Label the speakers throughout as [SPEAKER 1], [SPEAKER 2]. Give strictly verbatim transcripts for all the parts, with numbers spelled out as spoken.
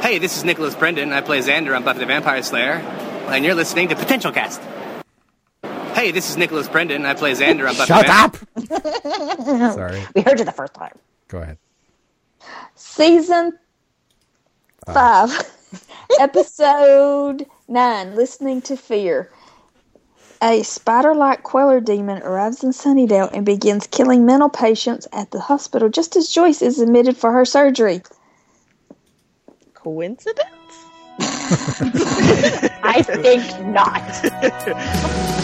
[SPEAKER 1] Hey, this is Nicholas Brendan. I play Xander on Buffy the Vampire Slayer, and you're listening to Potential Cast. Hey, this is Nicholas Brendan. I play Xander on Buffy
[SPEAKER 2] Shut
[SPEAKER 1] the
[SPEAKER 2] Vampire
[SPEAKER 3] up!
[SPEAKER 2] Sorry.
[SPEAKER 3] We heard you the first time.
[SPEAKER 2] Go ahead.
[SPEAKER 4] Season five, uh. episode nine, Listening to Fear. A spider-like Queller demon arrives in Sunnydale and begins killing mental patients at the hospital just as Joyce is admitted for her surgery.
[SPEAKER 5] Coincidence?
[SPEAKER 3] I think not.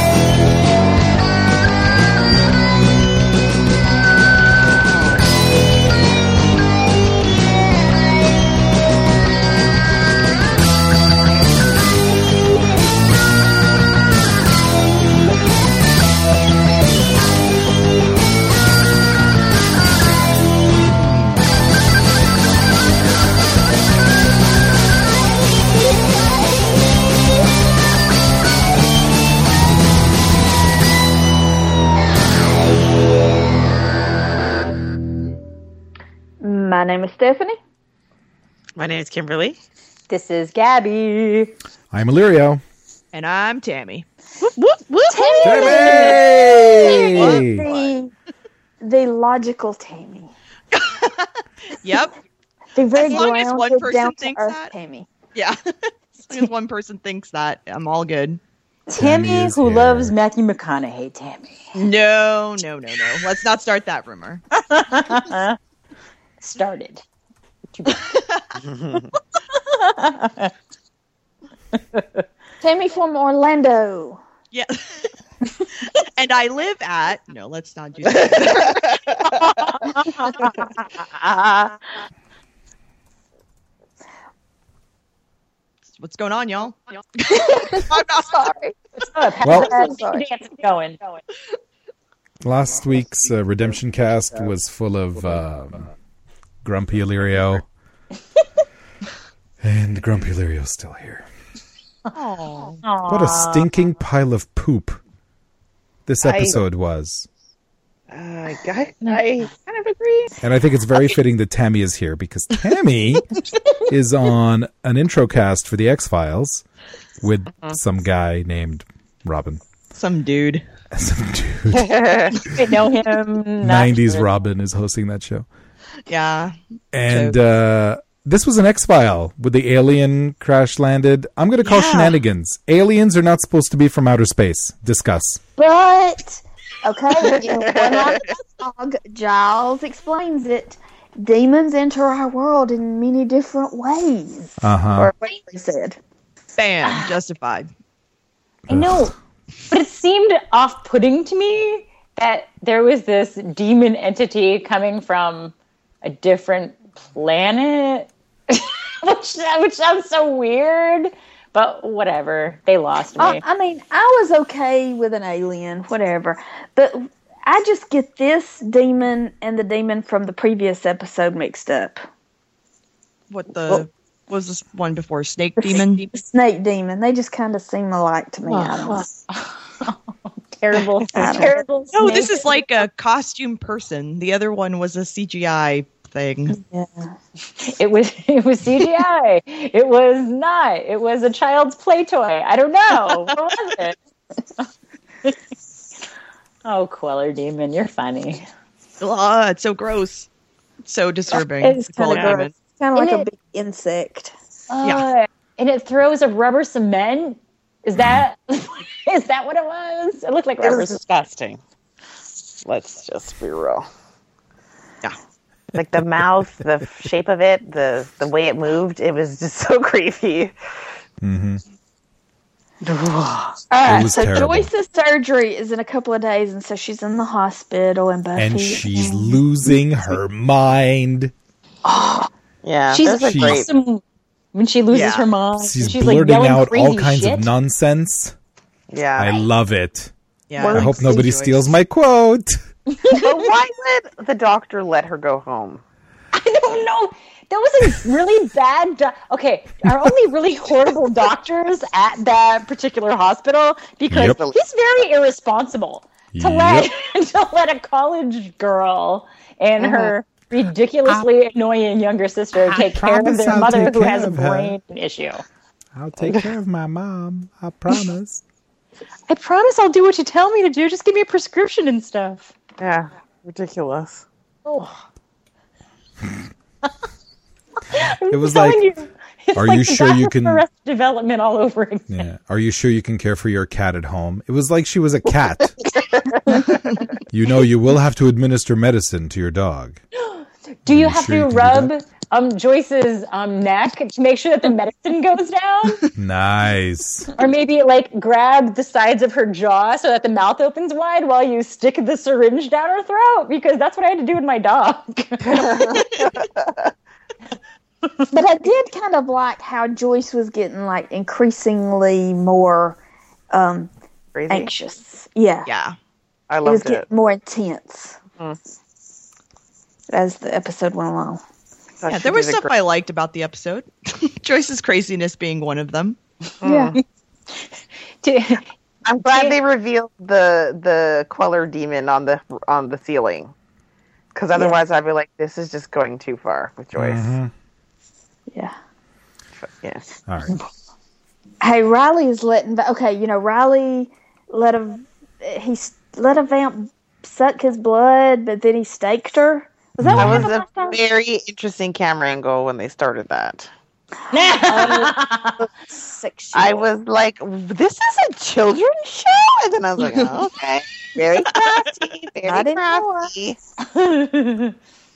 [SPEAKER 4] My name is Stephanie.
[SPEAKER 5] My name is Kimberly.
[SPEAKER 3] This is Gabby.
[SPEAKER 2] I'm Illyrio.
[SPEAKER 6] And I'm Tammy.
[SPEAKER 5] Whoop, whoop, whoop.
[SPEAKER 4] Tammy!
[SPEAKER 2] Tammy!
[SPEAKER 4] The, the logical Tammy.
[SPEAKER 6] Yep.
[SPEAKER 4] The very
[SPEAKER 6] as long as one person
[SPEAKER 4] down
[SPEAKER 6] thinks
[SPEAKER 4] to earth
[SPEAKER 6] that.
[SPEAKER 4] Tammy.
[SPEAKER 6] Yeah. As long as one person thinks that, I'm all good.
[SPEAKER 3] Tammy,
[SPEAKER 2] Tammy
[SPEAKER 3] who
[SPEAKER 2] here.
[SPEAKER 3] loves Matthew McConaughey. Tammy.
[SPEAKER 6] No, no, no, no. Let's not start that rumor.
[SPEAKER 3] Started.
[SPEAKER 4] Tammy from Orlando.
[SPEAKER 6] Yeah. And I live at... No, let's not do that. What's going on, y'all?
[SPEAKER 4] I'm not sorry.
[SPEAKER 2] Well,
[SPEAKER 3] I'm sorry. Going.
[SPEAKER 2] Last week's uh, Redemption cast was full of um, Grumpy Illyrio. And Grumpy Illyrio's still here.
[SPEAKER 6] Oh.
[SPEAKER 2] What a stinking pile of poop this episode I, was.
[SPEAKER 5] Uh, I, I kind of agree.
[SPEAKER 2] And I think it's very fitting that Tammy is here because Tammy is on an intro cast for the X-Files with uh-huh. some guy named Robin.
[SPEAKER 6] Some dude.
[SPEAKER 2] Some dude.
[SPEAKER 3] I know him.
[SPEAKER 2] nineties
[SPEAKER 3] sure.
[SPEAKER 2] Robin is hosting that show.
[SPEAKER 6] Yeah.
[SPEAKER 2] And uh, this was an X-File with the alien crash landed. I'm going to call yeah. shenanigans. Aliens are not supposed to be from outer space. Discuss.
[SPEAKER 4] But, okay, in one log, Giles explains it. Demons enter our world in many different ways.
[SPEAKER 2] Uh-huh.
[SPEAKER 4] Or what he said.
[SPEAKER 6] Bam. Justified.
[SPEAKER 3] I know. But it seemed off-putting to me that there was this demon entity coming from a different planet, which, which sounds so weird, but whatever. They lost me.
[SPEAKER 4] Uh, I mean, I was okay with an alien, whatever, but I just get this demon and the demon from the previous episode mixed up.
[SPEAKER 6] What the... Well, was this one before? Snake Demon?
[SPEAKER 4] Snake Demon. They just kind of seem alike to me.
[SPEAKER 3] Oh,
[SPEAKER 4] I don't
[SPEAKER 3] oh. Terrible. terrible.
[SPEAKER 6] No, this is like a costume person. The other one was a C G I thing.
[SPEAKER 4] Yeah.
[SPEAKER 3] It was it was C G I. It was not. It was a child's play toy. I don't know. What was it? Oh, Queller Demon, you're funny.
[SPEAKER 6] Oh, it's so gross. It's so disturbing.
[SPEAKER 4] It's kind of
[SPEAKER 6] gross.
[SPEAKER 4] gross. Kind of like
[SPEAKER 3] and
[SPEAKER 4] a
[SPEAKER 3] it,
[SPEAKER 4] big insect.
[SPEAKER 3] Uh,
[SPEAKER 6] yeah.
[SPEAKER 3] And it throws a rubber cement. Is that is that what it was? It looked like rubber.
[SPEAKER 5] It was disgusting. Let's just be real.
[SPEAKER 6] Yeah.
[SPEAKER 5] Like the mouth, the shape of it, the the way it moved, it was just so creepy.
[SPEAKER 2] Mm-hmm.
[SPEAKER 4] All right,
[SPEAKER 2] was
[SPEAKER 4] so
[SPEAKER 2] terrible.
[SPEAKER 4] Joyce's surgery is in a couple of days, and so she's in the hospital, and Buffy
[SPEAKER 2] And she's losing her mind.
[SPEAKER 4] Oh,
[SPEAKER 5] yeah,
[SPEAKER 3] she's
[SPEAKER 5] a great.
[SPEAKER 3] awesome when she loses
[SPEAKER 6] Yeah.
[SPEAKER 3] her mind.
[SPEAKER 2] She's,
[SPEAKER 3] she's
[SPEAKER 2] blurting
[SPEAKER 3] like
[SPEAKER 2] out all
[SPEAKER 3] crazy
[SPEAKER 2] kinds
[SPEAKER 3] shit.
[SPEAKER 2] of nonsense.
[SPEAKER 5] Yeah,
[SPEAKER 2] I love it.
[SPEAKER 6] Yeah.
[SPEAKER 2] I hope nobody steals my quote.
[SPEAKER 5] But why would the doctor let her go home?
[SPEAKER 3] I don't know. That was a really bad... Do- okay, our only really horrible doctors at that particular hospital, because
[SPEAKER 2] Yep.
[SPEAKER 3] he's very irresponsible to
[SPEAKER 2] Yep.
[SPEAKER 3] let to let a college girl and
[SPEAKER 5] Mhm.
[SPEAKER 3] her ridiculously annoying younger sister take care of
[SPEAKER 2] promise
[SPEAKER 3] their
[SPEAKER 2] I'll
[SPEAKER 3] mother
[SPEAKER 2] take
[SPEAKER 3] who
[SPEAKER 2] care
[SPEAKER 3] has a
[SPEAKER 2] of her.
[SPEAKER 3] brain issue.
[SPEAKER 2] I'll take care of my mom. I promise.
[SPEAKER 3] I promise I'll do what you tell me to do. Just give me a prescription and stuff.
[SPEAKER 5] Yeah, ridiculous.
[SPEAKER 3] Oh.
[SPEAKER 2] It was
[SPEAKER 3] telling
[SPEAKER 2] like,
[SPEAKER 3] you, it's
[SPEAKER 2] are
[SPEAKER 3] like
[SPEAKER 2] you sure you can-
[SPEAKER 3] Arrested Development all over again.
[SPEAKER 2] Yeah. Are you sure you can care for your cat at home? It was like she was a cat. You know, you will have to administer medicine to your dog.
[SPEAKER 3] Do you
[SPEAKER 2] you
[SPEAKER 3] have
[SPEAKER 2] sure you
[SPEAKER 3] to
[SPEAKER 2] can do
[SPEAKER 3] rub
[SPEAKER 2] that?
[SPEAKER 3] um, Joyce's um, neck to make sure that the medicine goes down?
[SPEAKER 2] Nice.
[SPEAKER 3] Or maybe like grab the sides of her jaw so that the mouth opens wide while you stick the syringe down her throat? Because that's what I had to do with my dog.
[SPEAKER 4] But I did kind of like how Joyce was getting like increasingly more um,
[SPEAKER 5] Crazy.
[SPEAKER 4] anxious. Yeah.
[SPEAKER 6] Yeah.
[SPEAKER 5] I
[SPEAKER 4] It was
[SPEAKER 5] loved it.
[SPEAKER 4] getting more intense
[SPEAKER 5] Mm.
[SPEAKER 4] as the episode went along.
[SPEAKER 5] Thought
[SPEAKER 6] Yeah,
[SPEAKER 5] she
[SPEAKER 6] there was
[SPEAKER 5] did a
[SPEAKER 6] stuff
[SPEAKER 5] great-
[SPEAKER 6] I liked about the episode. Joyce's craziness being one of them.
[SPEAKER 4] Yeah.
[SPEAKER 3] To-
[SPEAKER 5] I'm glad they revealed the the Queller demon on the on the ceiling, because otherwise I'd be like, this is just going too far with Joyce.
[SPEAKER 2] Mhm.
[SPEAKER 4] Yeah.
[SPEAKER 5] Yeah.
[SPEAKER 2] All right.
[SPEAKER 4] Hey, Riley is letting. Okay, you know, Riley let a he s- let a vamp suck his blood, but then he staked her. Was that
[SPEAKER 5] That
[SPEAKER 4] what
[SPEAKER 5] was
[SPEAKER 4] happened
[SPEAKER 5] a
[SPEAKER 4] last time?
[SPEAKER 5] very interesting camera angle when they started that.
[SPEAKER 4] Sexual.
[SPEAKER 5] I was like, this is a children's show? And then I was like, oh, okay. Very crafty.
[SPEAKER 4] Not
[SPEAKER 5] Very
[SPEAKER 4] anymore.
[SPEAKER 5] crafty.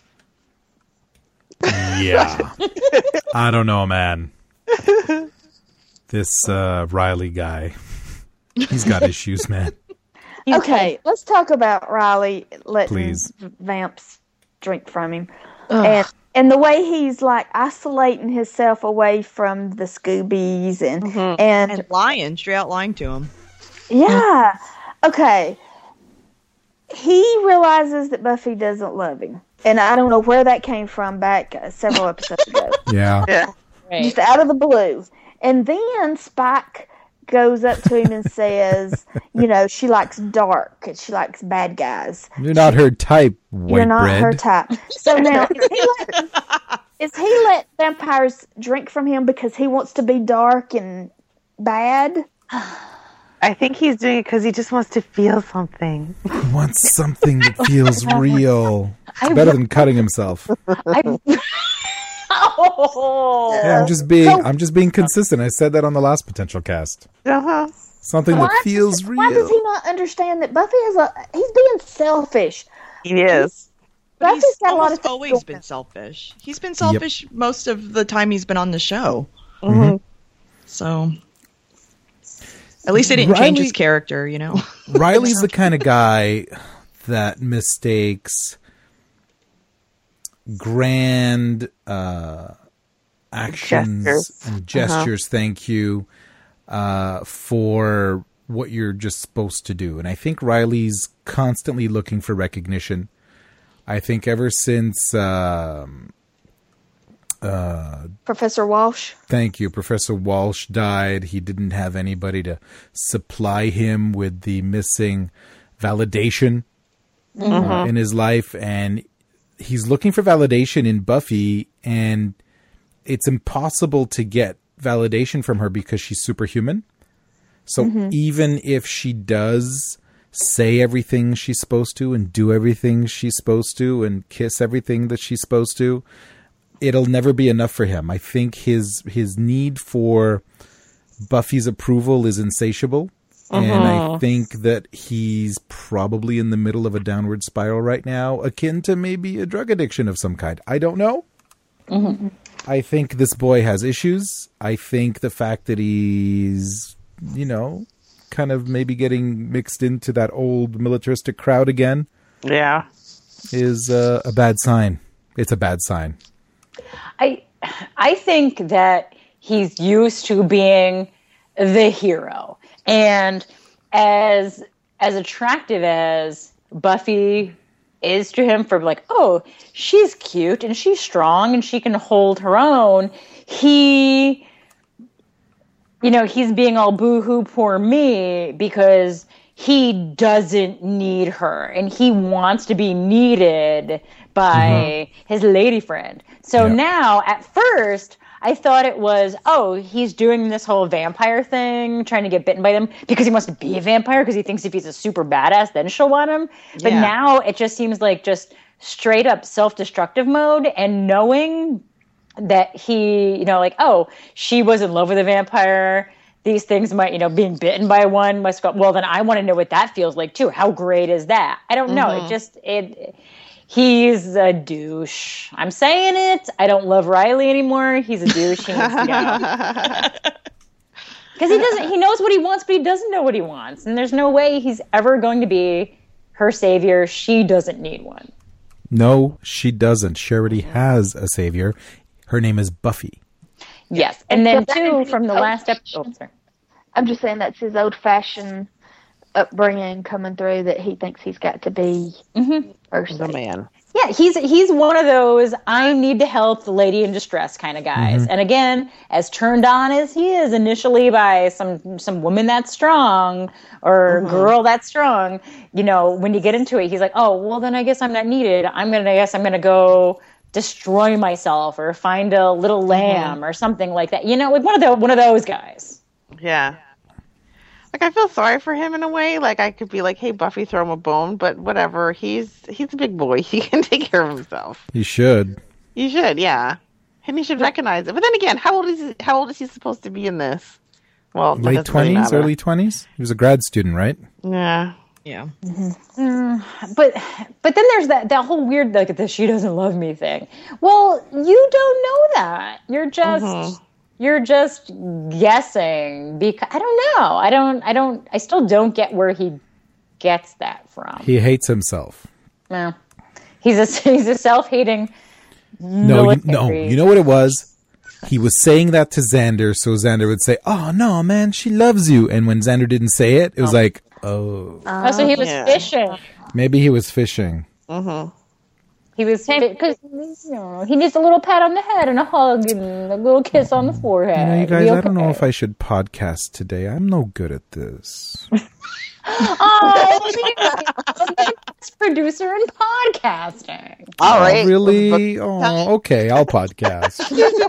[SPEAKER 2] Yeah. I don't know, man. This uh, Riley guy, he's got issues, man.
[SPEAKER 4] Okay, let's talk about Riley letting
[SPEAKER 2] Please.
[SPEAKER 4] vamps drink from him, and and the way he's like isolating himself away from the Scoobies and and
[SPEAKER 6] And lying, straight out lying to him.
[SPEAKER 4] yeah, okay. He realizes that Buffy doesn't love him, and I don't know where that came from back uh, several episodes ago,
[SPEAKER 2] Yeah.
[SPEAKER 5] Yeah.
[SPEAKER 4] just out of the blue. And then Spike goes up to him and says, you know, she likes dark and she likes bad guys.
[SPEAKER 2] You're not her type, white
[SPEAKER 4] You're not
[SPEAKER 2] bread.
[SPEAKER 4] her type. So now, is he, let, is he let vampires drink from him because he wants to be dark and bad?
[SPEAKER 5] I think he's doing it because he just wants to feel something.
[SPEAKER 2] He wants something that feels real. It's better than cutting himself.
[SPEAKER 3] I, oh.
[SPEAKER 2] Yeah, I'm just being I'm just being consistent. I said that on the last potential cast.
[SPEAKER 5] Uh-huh.
[SPEAKER 2] Something
[SPEAKER 4] Why,
[SPEAKER 2] that feels real.
[SPEAKER 4] why does he not understand that Buffy is a, he's being selfish.
[SPEAKER 5] He is.
[SPEAKER 6] But
[SPEAKER 4] Buffy's
[SPEAKER 6] he's
[SPEAKER 4] got a lot of
[SPEAKER 6] almost
[SPEAKER 4] things
[SPEAKER 6] always
[SPEAKER 4] going
[SPEAKER 6] been
[SPEAKER 4] on.
[SPEAKER 6] selfish. He's been selfish most of the time he's been on the show.
[SPEAKER 5] Mm-hmm.
[SPEAKER 6] So at least they didn't change
[SPEAKER 2] Riley-
[SPEAKER 6] his character, you know.
[SPEAKER 2] Riley's the kind of guy that mistakes grand uh, actions
[SPEAKER 5] Gestures.
[SPEAKER 2] and gestures, thank you, uh, for what you're just supposed to do. And I think Riley's constantly looking for recognition. I think ever since, um,
[SPEAKER 4] Professor Walsh.
[SPEAKER 2] thank you, Professor Walsh died, he didn't have anybody to supply him with the missing validation uh, in his life, and he's looking for validation in Buffy, and it's impossible to get validation from her because she's superhuman. So even if she does say everything she's supposed to and do everything she's supposed to and kiss everything that she's supposed to, it'll never be enough for him. I think his his need for Buffy's approval is insatiable. And I think that he's probably in the middle of a downward spiral right now, akin to maybe a drug addiction of some kind. I don't know. I think this boy has issues. I think the fact that he's, you know, kind of maybe getting mixed into that old militaristic crowd again
[SPEAKER 5] Yeah.
[SPEAKER 2] is uh, a bad sign. It's a bad sign.
[SPEAKER 3] I I think that he's used to being the hero. And as as attractive as Buffy is to him for like, oh, she's cute and she's strong and she can hold her own, he you know, he's being all boo-hoo, poor me, because he doesn't need her and he wants to be needed by mm-hmm. his lady friend. So yeah. now, at first, I thought it was, oh, he's doing this whole vampire thing, trying to get bitten by them because he wants to be a vampire because he thinks if he's a super badass, then she'll want him. But yeah. now it just seems like just straight up self-destructive mode, and knowing that he, you know, like, oh, she was in love with a vampire. These things might, you know, being bitten by one must go, well, then I want to know what that feels like too. How great is that? I don't know. Mm-hmm. It just, it, he's a douche. I'm saying it. I don't love Riley anymore. He's a douche. He needs to go. Because he doesn't, he knows what he wants, but he doesn't know what he wants. And there's no way he's ever going to be her savior. She doesn't need one.
[SPEAKER 2] No, she doesn't. She already has a savior. Her name is Buffy.
[SPEAKER 3] Yes, and then too from the last episode. Oh, sorry.
[SPEAKER 4] I'm just saying that's his old-fashioned upbringing coming through. That he thinks he's got to be
[SPEAKER 3] mm-hmm.
[SPEAKER 4] first.
[SPEAKER 5] The man.
[SPEAKER 3] Yeah, he's he's one of those I need to help the lady in distress kind of guys. Mm-hmm. And again, as turned on as he is initially by some some woman that's strong or mm-hmm. girl that's strong, you know, when you get into it, he's like, oh, well, then I guess I'm not needed. I'm gonna I guess I'm gonna go destroy myself or find a little lamb mm-hmm. or something like that. You know, like one of the one of those guys.
[SPEAKER 5] Yeah. Like, I feel sorry for him in a way. Like, I could be like, hey, Buffy, throw him a bone, but whatever. He's he's a big boy. He can take care of himself.
[SPEAKER 2] He should.
[SPEAKER 5] He should, yeah. And he should recognize it. But then again, how old is he, how old is he supposed to be in this? Well,
[SPEAKER 2] late twenties, early twenties? He was a grad student, right?
[SPEAKER 5] Yeah.
[SPEAKER 6] Yeah.
[SPEAKER 3] Mm-hmm. Mm, but but then there's that, that whole weird, like, the she doesn't love me thing. Well, you don't know that. You're just... Mm-hmm. You're just guessing because I don't know. I don't. I don't. I still don't get where he gets that from.
[SPEAKER 2] He hates himself.
[SPEAKER 3] No, he's a he's a self-hating.
[SPEAKER 2] No, you, no. You know what it was? He was saying that to Xander, so Xander would say, "Oh no, man, she loves you." And when Xander didn't say it, it was oh. like, "Oh."
[SPEAKER 3] Oh, so he was yeah. fishing.
[SPEAKER 2] Maybe he was fishing.
[SPEAKER 5] Mm-hmm.
[SPEAKER 3] He was because you know, he needs a little pat on the head and a hug and a little kiss on the forehead.
[SPEAKER 2] You know, you guys, okay. I don't know if I should podcast today. I'm no good at this.
[SPEAKER 3] Oh, producer in podcasting.
[SPEAKER 5] All right,
[SPEAKER 2] oh, really? Oh, okay. I'll podcast.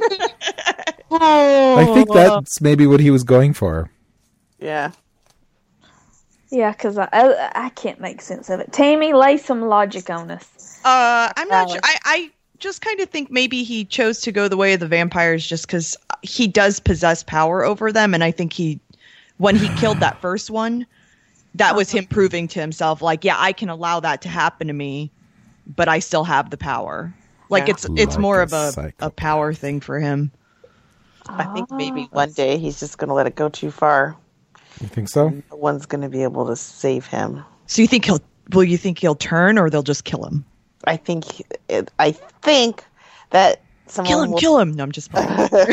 [SPEAKER 2] oh, I think that's maybe what he was going for.
[SPEAKER 5] Yeah.
[SPEAKER 4] Yeah, because I, I I can't make sense of it. Tammy, lay some logic on us.
[SPEAKER 6] Uh, I'm not sure. I, I just kind of think maybe he chose to go the way of the vampires just because he does possess power over them. And I think he, when he killed that first one, that was him proving to himself, like, yeah, I can allow that to happen to me, but I still have the power. Like, yeah. it's it's like more of a, a power thing for him.
[SPEAKER 5] I think maybe one day he's just going to let it go too far.
[SPEAKER 2] You think so?
[SPEAKER 5] No one's going to be able to save him.
[SPEAKER 6] So you think he'll, will you think he'll turn or they'll just kill him?
[SPEAKER 5] I think it, I think that someone
[SPEAKER 6] kill him,
[SPEAKER 5] will,
[SPEAKER 6] kill him. No, I'm just.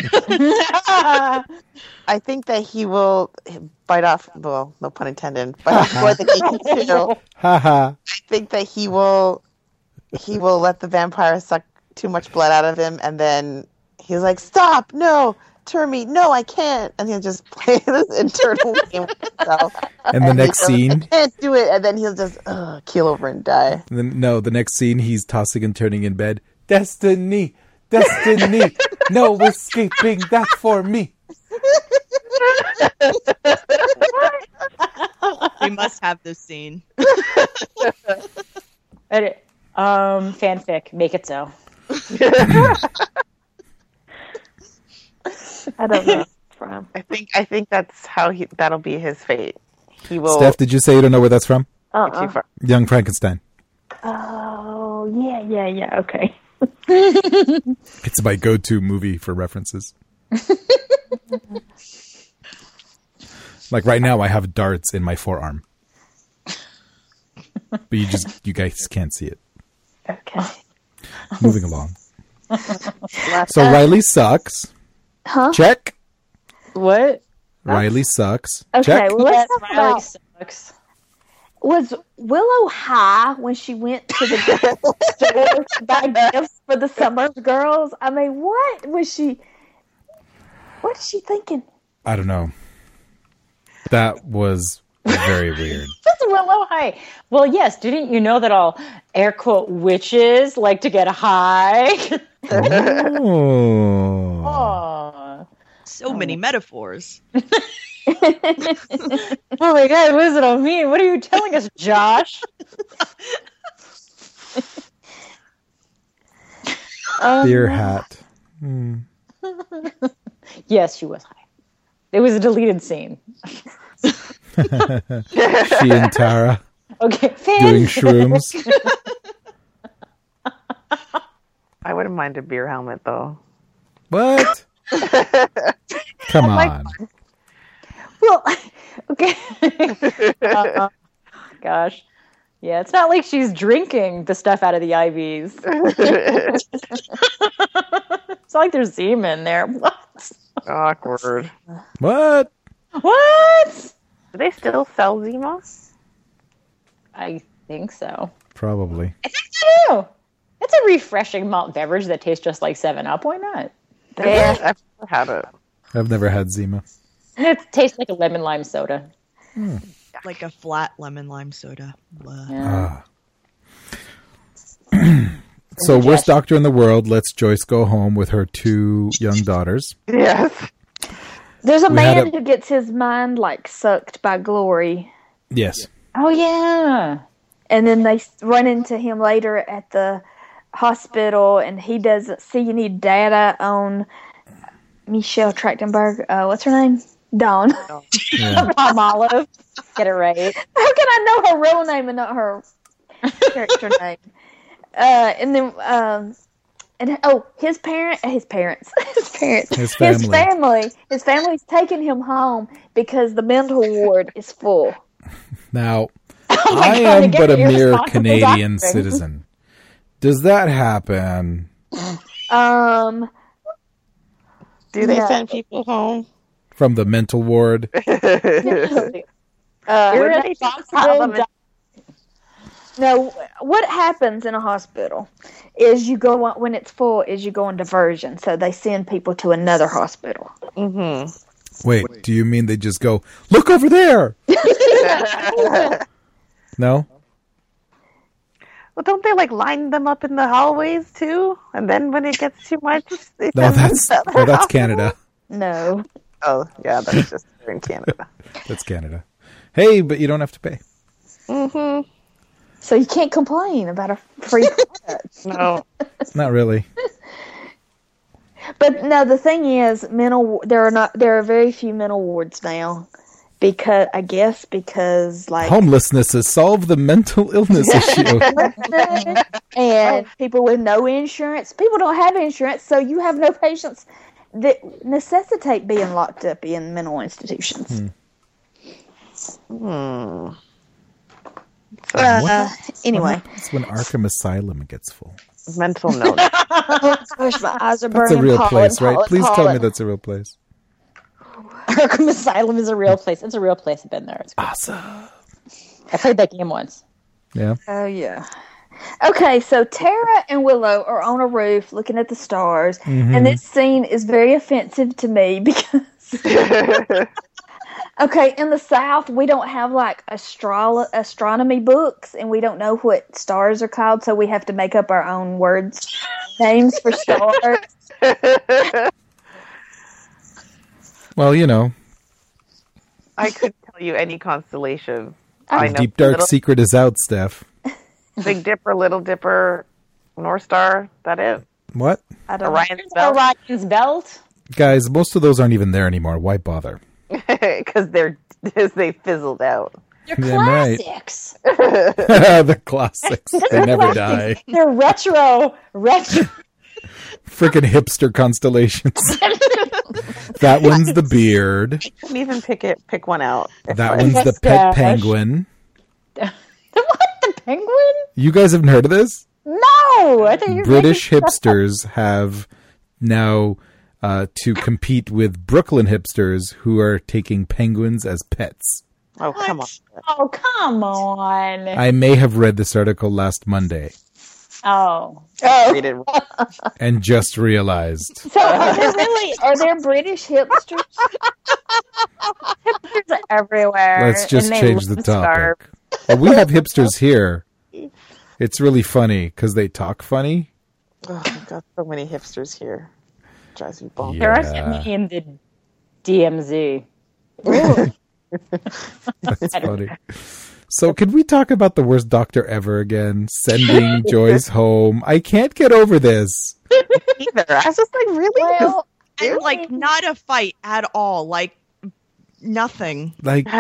[SPEAKER 5] I think that he will bite off. Well, no pun intended. Bite off more than he can chew. I think that he will. He will let the vampire suck too much blood out of him, and then he's like, "Stop! No, Termy, no, I can't!" And he'll just play this internal game with himself.
[SPEAKER 2] And the and next scene,
[SPEAKER 5] I can't do it, and then he'll just uh, keel over and die.
[SPEAKER 2] And then, no, the next scene, he's tossing and turning in bed. Destiny, destiny, no escaping that for me.
[SPEAKER 6] We must have this scene.
[SPEAKER 3] Edit. Um, fanfic, make it so.
[SPEAKER 4] I don't know. From.
[SPEAKER 5] I think I think that's how he. That'll be his fate. He will.
[SPEAKER 2] Steph, did you say you don't know where that's from?
[SPEAKER 4] Uh-uh.
[SPEAKER 2] Young Frankenstein.
[SPEAKER 4] Oh yeah, yeah, yeah. Okay.
[SPEAKER 2] It's my go-to movie for references. Like right now, I have darts in my forearm, but you just you guys can't see it.
[SPEAKER 4] Okay.
[SPEAKER 2] Moving along. So Riley sucks.
[SPEAKER 4] Huh?
[SPEAKER 2] Check.
[SPEAKER 3] What?
[SPEAKER 2] Riley sucks.
[SPEAKER 4] Okay,
[SPEAKER 2] Check.
[SPEAKER 4] well, let's
[SPEAKER 3] Yes,
[SPEAKER 4] talk
[SPEAKER 3] Riley
[SPEAKER 4] about,
[SPEAKER 3] sucks.
[SPEAKER 4] was Willow high when she went to the store to buy gifts for the summer girls? I mean, what was she? What is she thinking?
[SPEAKER 2] I don't know. That was Very weird.
[SPEAKER 3] That's Willow high. Well, yes. Didn't you know that all air quote witches like to get high?
[SPEAKER 2] Oh.
[SPEAKER 3] Aw.
[SPEAKER 6] So many metaphors.
[SPEAKER 3] Oh my God, what does it all mean? What are you telling us, Josh?
[SPEAKER 2] Beer hat. Hmm.
[SPEAKER 3] Yes, she was high. It was a deleted scene.
[SPEAKER 2] She and Tara
[SPEAKER 3] Okay,
[SPEAKER 2] doing
[SPEAKER 3] fans.
[SPEAKER 2] shrooms.
[SPEAKER 5] I wouldn't mind a beer helmet though.
[SPEAKER 2] What? Come
[SPEAKER 5] like
[SPEAKER 2] on.
[SPEAKER 3] Well, okay. uh, gosh. Yeah, it's not like she's drinking the stuff out of the I Vs. It's not like there's semen there. What?
[SPEAKER 5] Awkward.
[SPEAKER 2] What?
[SPEAKER 3] What?
[SPEAKER 5] Do they still sell Zima?
[SPEAKER 3] I think so.
[SPEAKER 2] Probably.
[SPEAKER 3] I think so too. It's a refreshing malt beverage that tastes just like seven up. Why not?
[SPEAKER 5] Yeah. I've never had it.
[SPEAKER 2] I've never had Zima.
[SPEAKER 3] And it tastes like a lemon lime soda.
[SPEAKER 6] Like a flat lemon lime soda. Blah.
[SPEAKER 3] Yeah.
[SPEAKER 2] Ah. So, worst doctor in the world lets Joyce go home with her two young daughters.
[SPEAKER 5] Yes.
[SPEAKER 4] There's a
[SPEAKER 2] We had
[SPEAKER 4] man
[SPEAKER 2] a-
[SPEAKER 4] who gets his mind like sucked by glory,
[SPEAKER 2] Yes.
[SPEAKER 3] Oh yeah.
[SPEAKER 4] and then they s- run into him later at the hospital, and he doesn't see any data on Michelle Trachtenberg. Uh, what's her name? Dawn.
[SPEAKER 2] Yeah.
[SPEAKER 3] Palm Olive. Get it right.
[SPEAKER 4] How can I know her real name and not her character name? Uh, and then, um, and oh, his parent, his parents, his parents,
[SPEAKER 2] His family.
[SPEAKER 4] his family, his family's taking him home because the mental ward is full.
[SPEAKER 2] Now,
[SPEAKER 3] Oh my
[SPEAKER 2] I
[SPEAKER 3] God,
[SPEAKER 2] am
[SPEAKER 3] again,
[SPEAKER 2] but a
[SPEAKER 3] you're
[SPEAKER 2] mere
[SPEAKER 3] responsible
[SPEAKER 2] Canadian
[SPEAKER 3] doctor.
[SPEAKER 2] citizen. Does that happen?
[SPEAKER 4] Um,
[SPEAKER 5] Do they
[SPEAKER 4] No.
[SPEAKER 5] send people home?
[SPEAKER 2] From the mental ward?
[SPEAKER 4] uh,
[SPEAKER 3] You're
[SPEAKER 5] Wouldn't
[SPEAKER 3] a
[SPEAKER 5] they just
[SPEAKER 3] responsible
[SPEAKER 5] file them in-
[SPEAKER 3] doc-
[SPEAKER 4] no, what happens in a hospital is you go on, when it's full is you go on diversion, so they send people to another hospital.
[SPEAKER 5] Mm-hmm.
[SPEAKER 2] Wait, do you mean they just go, look over there? No?
[SPEAKER 5] Well, don't they like line them up in the hallways too? And then when it gets too much, they
[SPEAKER 2] No,
[SPEAKER 5] send them
[SPEAKER 2] that's,
[SPEAKER 5] to the other
[SPEAKER 2] well, that's
[SPEAKER 5] hospital?
[SPEAKER 2] Canada.
[SPEAKER 4] No.
[SPEAKER 5] Oh, yeah, that's just in Canada.
[SPEAKER 2] That's Canada. Hey, but you don't have to pay.
[SPEAKER 5] Mm-hmm.
[SPEAKER 4] So you can't complain about a free product.
[SPEAKER 5] No.
[SPEAKER 2] Not really.
[SPEAKER 4] But no, the thing is, mental. There are not. There are very few mental wards now, because I guess because like
[SPEAKER 2] Homelessness has solved the mental illness issue.
[SPEAKER 4] and people with no insurance. People don't have insurance, so you have no patients that necessitate being locked up in mental institutions.
[SPEAKER 5] Hmm.
[SPEAKER 4] Uh, anyway,
[SPEAKER 2] That's when Arkham Asylum gets full.
[SPEAKER 5] Mental note.
[SPEAKER 4] gosh, my eyes are
[SPEAKER 2] That's
[SPEAKER 4] burning.
[SPEAKER 2] a real
[SPEAKER 4] pollen,
[SPEAKER 2] place, right?
[SPEAKER 4] pollen,
[SPEAKER 2] Please tell me
[SPEAKER 4] pollen.
[SPEAKER 2] that's a real place.
[SPEAKER 3] Arkham Asylum is a real place. It's a real place. I've been there. It's great.
[SPEAKER 2] Awesome.
[SPEAKER 3] I played that game once.
[SPEAKER 2] Yeah.
[SPEAKER 4] Oh yeah. Okay, so Tara and Willow are on a roof looking at the stars, and this scene is very offensive to me because. Okay, in the South, we don't have like astro- astronomy books, and we don't know what stars are called, so we have to make up our own words, names for stars.
[SPEAKER 2] Well, you know,
[SPEAKER 5] I couldn't tell you any constellation. I
[SPEAKER 2] the
[SPEAKER 5] know
[SPEAKER 2] deep dark
[SPEAKER 5] Little,
[SPEAKER 2] secret is out, Steph.
[SPEAKER 5] Big Dipper, Little Dipper, North Star. That it?
[SPEAKER 2] What?
[SPEAKER 4] I don't
[SPEAKER 5] Orion's belt.
[SPEAKER 3] Orion's belt.
[SPEAKER 2] Guys, most of those aren't even there anymore. Why bother?
[SPEAKER 5] Because they're because they fizzled out.
[SPEAKER 3] They're
[SPEAKER 2] Damn right.
[SPEAKER 3] classics.
[SPEAKER 2] The classics. They never die.
[SPEAKER 3] They're retro. Retro.
[SPEAKER 2] Freaking hipster constellations. That one's the beard.
[SPEAKER 5] Couldn't even pick it. Pick one out. If
[SPEAKER 2] That
[SPEAKER 5] I-
[SPEAKER 2] one's the
[SPEAKER 3] Mustache.
[SPEAKER 2] pet penguin.
[SPEAKER 3] What? The penguin?
[SPEAKER 2] You guys haven't heard of this?
[SPEAKER 3] No. I thought you were
[SPEAKER 2] British
[SPEAKER 3] making stuff up.
[SPEAKER 2] hipsters have now uh, to compete with Brooklyn hipsters who are taking penguins as pets.
[SPEAKER 5] Oh, come on.
[SPEAKER 3] Oh, come on.
[SPEAKER 2] I may have read this article last Monday
[SPEAKER 3] Oh.
[SPEAKER 5] Read it.
[SPEAKER 2] and just realized.
[SPEAKER 4] So are there really are there British hipsters? hipsters
[SPEAKER 3] everywhere.
[SPEAKER 2] Let's just
[SPEAKER 3] and they
[SPEAKER 2] change the
[SPEAKER 3] love
[SPEAKER 2] topic.
[SPEAKER 3] Scarf.
[SPEAKER 2] Well, we have hipsters here. It's really funny because they talk funny.
[SPEAKER 5] Oh, I've got so many hipsters here. Drives me bonkers.
[SPEAKER 3] There are so
[SPEAKER 2] Yeah.
[SPEAKER 3] many in the D M Z.
[SPEAKER 2] That's funny. So, can we talk about the worst doctor ever again? Sending Joyce home. I can't get over this.
[SPEAKER 5] Either. I was just like, really?
[SPEAKER 3] Well,
[SPEAKER 6] And like not a fight at all. Like nothing.
[SPEAKER 2] Like,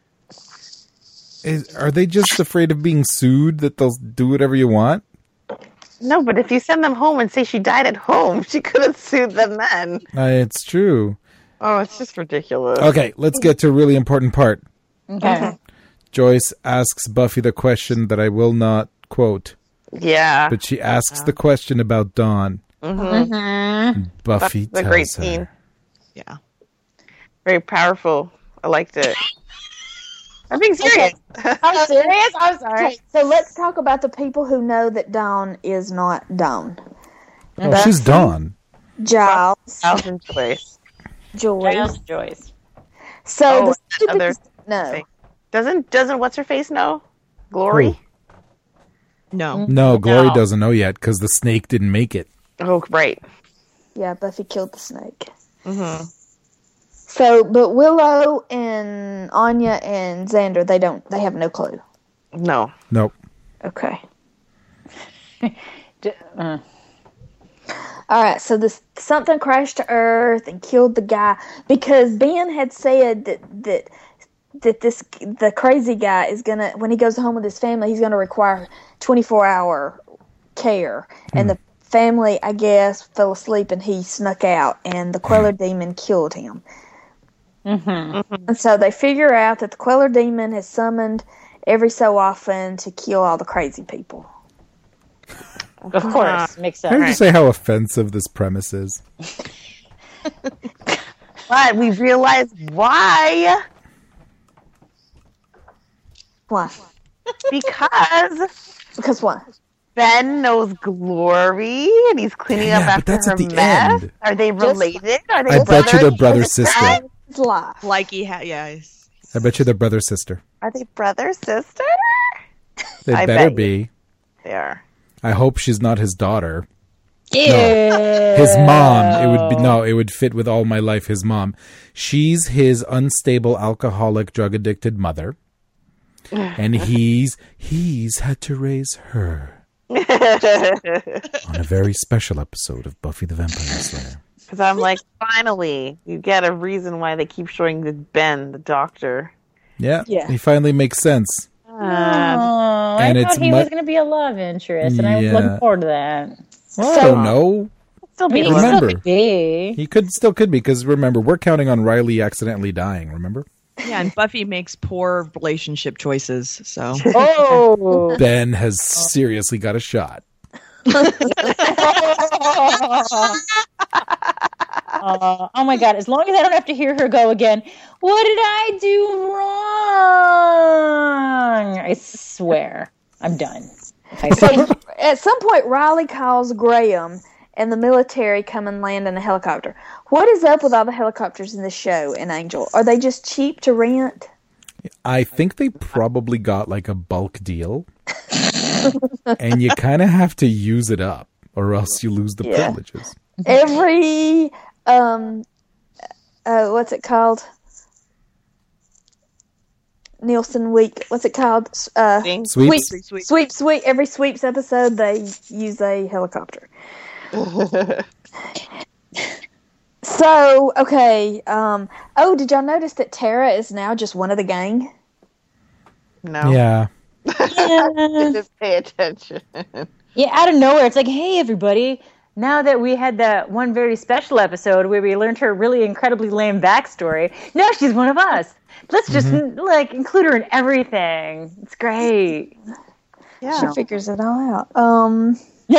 [SPEAKER 2] is, are they just afraid of being sued that they'll do whatever you want?
[SPEAKER 5] No, but if you send them home and say she died at home, she could have sued them then.
[SPEAKER 2] Uh, it's true.
[SPEAKER 5] Oh, it's just ridiculous.
[SPEAKER 2] Okay, let's get to a really important part.
[SPEAKER 3] okay.
[SPEAKER 2] Joyce asks Buffy the question that I will not quote,
[SPEAKER 5] Yeah.
[SPEAKER 2] but she asks the question about Dawn.
[SPEAKER 3] Mm-hmm.
[SPEAKER 2] Buffy
[SPEAKER 5] That's a
[SPEAKER 2] tells
[SPEAKER 5] great
[SPEAKER 2] her.
[SPEAKER 5] scene.
[SPEAKER 6] Yeah.
[SPEAKER 5] Very powerful. I liked it. I'm being serious.
[SPEAKER 3] I'm serious? I'm sorry.
[SPEAKER 4] Okay, so let's talk about the people who know that Dawn is not Dawn.
[SPEAKER 2] Oh, she's Dawn.
[SPEAKER 4] Giles,
[SPEAKER 5] Thousand choice.
[SPEAKER 4] Joy.
[SPEAKER 3] Giles Joyce.
[SPEAKER 4] So
[SPEAKER 5] Oh,
[SPEAKER 4] the
[SPEAKER 5] and
[SPEAKER 4] stupid
[SPEAKER 5] other
[SPEAKER 4] no.
[SPEAKER 5] thing. Doesn't doesn't what's her face know? Glory.
[SPEAKER 2] Who?
[SPEAKER 6] No.
[SPEAKER 2] No, Glory
[SPEAKER 3] No.
[SPEAKER 2] doesn't know yet because the snake didn't make it.
[SPEAKER 5] Oh, right.
[SPEAKER 4] Yeah, Buffy killed the snake.
[SPEAKER 5] Mm-hmm.
[SPEAKER 4] So, but Willow and Anya and Xander, they don't. They have no clue.
[SPEAKER 5] No.
[SPEAKER 2] Nope.
[SPEAKER 4] Okay.
[SPEAKER 3] D- uh,
[SPEAKER 4] All right, so this something crashed to Earth and killed the guy because Ben had said that that that this the crazy guy is gonna when he goes home with his family he's gonna require twenty-four hour care, and the family I guess fell asleep and he snuck out and the Queller demon killed him.
[SPEAKER 3] mm-hmm.
[SPEAKER 4] And so they figure out that the Queller demon has summoned every so often to kill all the crazy people.
[SPEAKER 3] Of course. Makes
[SPEAKER 2] Can I
[SPEAKER 3] sense.
[SPEAKER 2] just say how offensive this premise is?
[SPEAKER 5] But we realize why.
[SPEAKER 4] Why?
[SPEAKER 5] Because
[SPEAKER 4] Because what?
[SPEAKER 5] Ben knows Glory and he's cleaning
[SPEAKER 2] Yeah,
[SPEAKER 5] up
[SPEAKER 2] but
[SPEAKER 5] after
[SPEAKER 2] that's
[SPEAKER 5] her
[SPEAKER 2] at the
[SPEAKER 5] mess.
[SPEAKER 2] end.
[SPEAKER 5] Are they related? Are they
[SPEAKER 2] I bet you
[SPEAKER 5] brothers?
[SPEAKER 2] they're brother sister.
[SPEAKER 4] His life.
[SPEAKER 6] Like he had. Yeah. he's-
[SPEAKER 2] I bet you they're brother sister.
[SPEAKER 5] Are they brother sister?
[SPEAKER 2] They
[SPEAKER 5] I
[SPEAKER 2] better
[SPEAKER 5] bet
[SPEAKER 2] be.
[SPEAKER 5] They are.
[SPEAKER 2] I hope she's not his daughter.
[SPEAKER 3] Yeah.
[SPEAKER 2] His mom. It would be no. It would fit with All My Life. His mom. She's his unstable, alcoholic, drug addicted mother, and he's he's had to raise her on a very special episode of Buffy the Vampire Slayer.
[SPEAKER 5] Because I'm like, finally, you get a reason why they keep showing the Ben, the doctor.
[SPEAKER 2] Yeah,
[SPEAKER 4] Yeah.
[SPEAKER 2] he finally makes sense.
[SPEAKER 3] Oh,
[SPEAKER 2] And
[SPEAKER 3] I
[SPEAKER 2] it's
[SPEAKER 3] thought he
[SPEAKER 2] mu-
[SPEAKER 3] was going to be a love interest, and I was
[SPEAKER 2] Yeah.
[SPEAKER 3] looking forward to that.
[SPEAKER 2] Well, I
[SPEAKER 4] So-
[SPEAKER 2] don't know.
[SPEAKER 5] Still
[SPEAKER 3] I
[SPEAKER 5] be
[SPEAKER 3] mean, he
[SPEAKER 5] love.
[SPEAKER 2] Remember.
[SPEAKER 3] still could be.
[SPEAKER 2] He could still could be because remember we're counting on Riley accidentally dying. Remember,
[SPEAKER 6] Yeah. And Buffy makes poor relationship choices. So.
[SPEAKER 3] Oh.
[SPEAKER 2] Ben has seriously got a shot.
[SPEAKER 3] Uh, oh my god, as long as I don't have to hear her go again, what did I do wrong? I swear. I'm done. I
[SPEAKER 4] So at some point, Riley calls Graham, and the military come and land in a helicopter. What is up with all the helicopters in the show in Angel? Are they just cheap to rent?
[SPEAKER 2] I think they probably got like a bulk deal, and you kind of have to use it up, or else you lose the
[SPEAKER 4] Yeah.
[SPEAKER 2] privileges.
[SPEAKER 4] Every um, uh, what's it called? Nielsen week. What's it called? Uh,
[SPEAKER 5] Thing.
[SPEAKER 2] Sweeps.
[SPEAKER 4] Sweeps. Sweeps week. Every sweeps episode, they use a helicopter. So okay. Um, oh, did y'all notice that Tara is now just one of the gang?
[SPEAKER 5] No.
[SPEAKER 2] Yeah,
[SPEAKER 5] Just pay attention.
[SPEAKER 3] Yeah, out of nowhere, it's like, hey, everybody. Now that we had that one very special episode where we learned her really incredibly lame backstory, now she's one of us. Let's just like include her in everything. It's great.
[SPEAKER 5] Yeah.
[SPEAKER 4] She figures it all out. Um,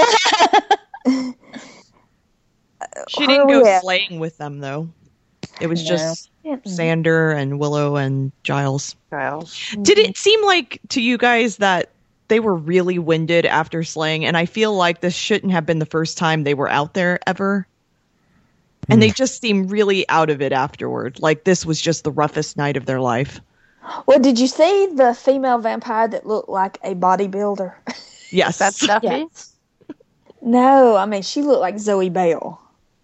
[SPEAKER 6] She
[SPEAKER 4] Where
[SPEAKER 6] didn't
[SPEAKER 4] are
[SPEAKER 6] go
[SPEAKER 4] we at?
[SPEAKER 6] slaying with them though. It was
[SPEAKER 3] No.
[SPEAKER 6] just Xander and Willow and Giles.
[SPEAKER 5] Giles.
[SPEAKER 6] Did it seem like to you guys that they were really winded after slaying? And I feel like this shouldn't have been the first time they were out there ever. And they just seem really out of it afterward. Like this was just the roughest night of their life.
[SPEAKER 4] Well, did you see the female vampire that looked like a bodybuilder?
[SPEAKER 6] Yes.
[SPEAKER 5] That's Duffy?
[SPEAKER 3] Yes.
[SPEAKER 4] No, I mean, she looked like Zoe Bell.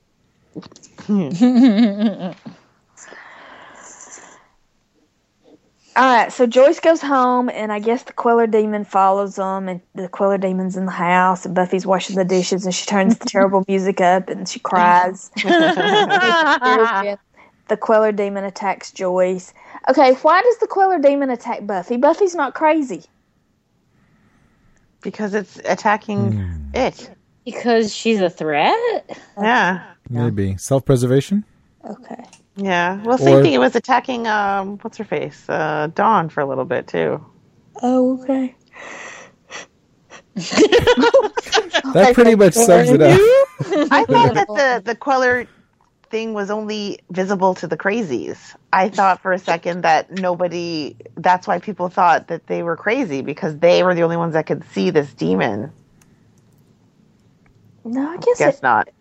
[SPEAKER 4] All right, so Joyce goes home, and I guess the Queller demon follows them, and the Queller demon's in the house, and Buffy's washing the dishes, and she turns the terrible music up, and she cries. The Queller demon attacks Joyce. Okay, why does the Queller demon attack Buffy? Buffy's not crazy.
[SPEAKER 5] Because it's attacking
[SPEAKER 2] Mm.
[SPEAKER 5] it.
[SPEAKER 3] Because she's a threat?
[SPEAKER 5] Yeah.
[SPEAKER 2] Maybe. Self-preservation?
[SPEAKER 4] Okay.
[SPEAKER 5] Yeah. Well, same
[SPEAKER 2] Or-
[SPEAKER 5] thing. It was attacking, um, what's her face? Uh, Dawn for a little bit, too.
[SPEAKER 4] Oh, okay.
[SPEAKER 2] That pretty much sums it up.
[SPEAKER 5] I thought that the, the Queller thing was only visible to the crazies. I thought for a second that nobody, that's why people thought that they were crazy, because they were the only ones that could see this demon.
[SPEAKER 4] No, I guess,
[SPEAKER 5] Guess
[SPEAKER 4] it,
[SPEAKER 5] not.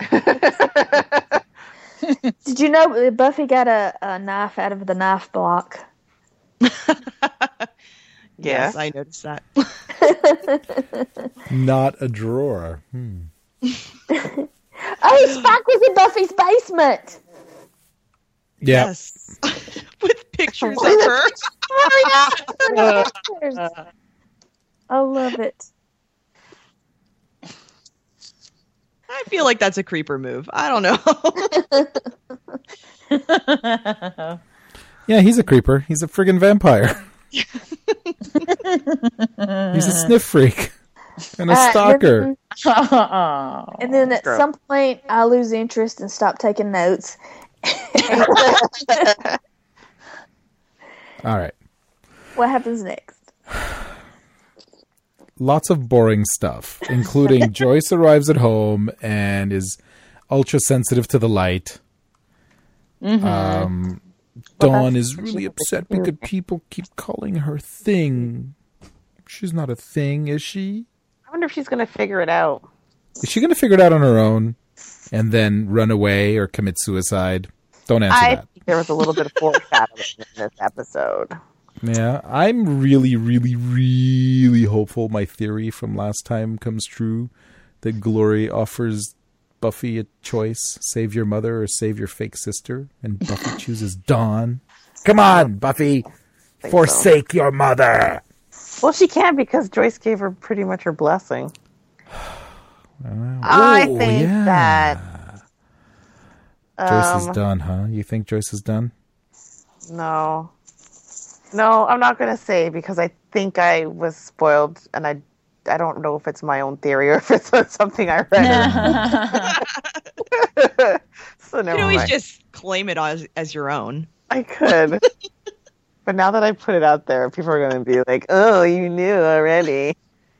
[SPEAKER 4] Did you know that Buffy got a, a knife out of the knife block?
[SPEAKER 6] Yes, I noticed that.
[SPEAKER 2] Not a drawer. Hmm.
[SPEAKER 4] Oh, Spike was in Buffy's basement.
[SPEAKER 2] Yeah.
[SPEAKER 6] Yes. With pictures of her.
[SPEAKER 4] I love it.
[SPEAKER 6] I feel like that's a creeper move. I don't know.
[SPEAKER 2] Yeah, he's a creeper. He's a friggin' vampire. He's a sniff freak. And a
[SPEAKER 4] Uh,
[SPEAKER 2] stalker.
[SPEAKER 3] Oh.
[SPEAKER 4] And then at
[SPEAKER 5] Girl.
[SPEAKER 4] some point, I lose interest and stop taking notes.
[SPEAKER 2] All right.
[SPEAKER 4] What happens next?
[SPEAKER 2] Lots of boring stuff, including Joyce arrives at home and is ultra sensitive to the light. Um, Dawn is really upset because people keep calling her Thing. She's not a thing, is she?
[SPEAKER 5] I wonder if she's going to figure it out.
[SPEAKER 2] Is she going to figure it out on her own and then run away or commit suicide? Don't answer
[SPEAKER 5] I
[SPEAKER 2] that.
[SPEAKER 5] think there was a little bit of foreshadowing in this episode.
[SPEAKER 2] Yeah, I'm really, really, really hopeful my theory from last time comes true, that Glory offers Buffy a choice, save your mother or save your fake sister, and Buffy chooses Dawn. Come on, Buffy,
[SPEAKER 5] Think
[SPEAKER 2] forsake your mother.
[SPEAKER 5] Well, she can because Joyce gave her pretty much her blessing. I
[SPEAKER 2] Oh,
[SPEAKER 5] think
[SPEAKER 2] yeah.
[SPEAKER 5] that
[SPEAKER 2] Joyce
[SPEAKER 5] um,
[SPEAKER 2] is done, huh? You think Joyce is done?
[SPEAKER 5] no, no, I'm not going to say because I think I was spoiled, and I, I don't know if it's my own theory or if it's something I read. So
[SPEAKER 6] You
[SPEAKER 5] never
[SPEAKER 6] can always
[SPEAKER 5] mind.
[SPEAKER 6] just claim it as, as your own.
[SPEAKER 5] I could, but now that I put it out there, people are going to be like, "Oh, you knew already."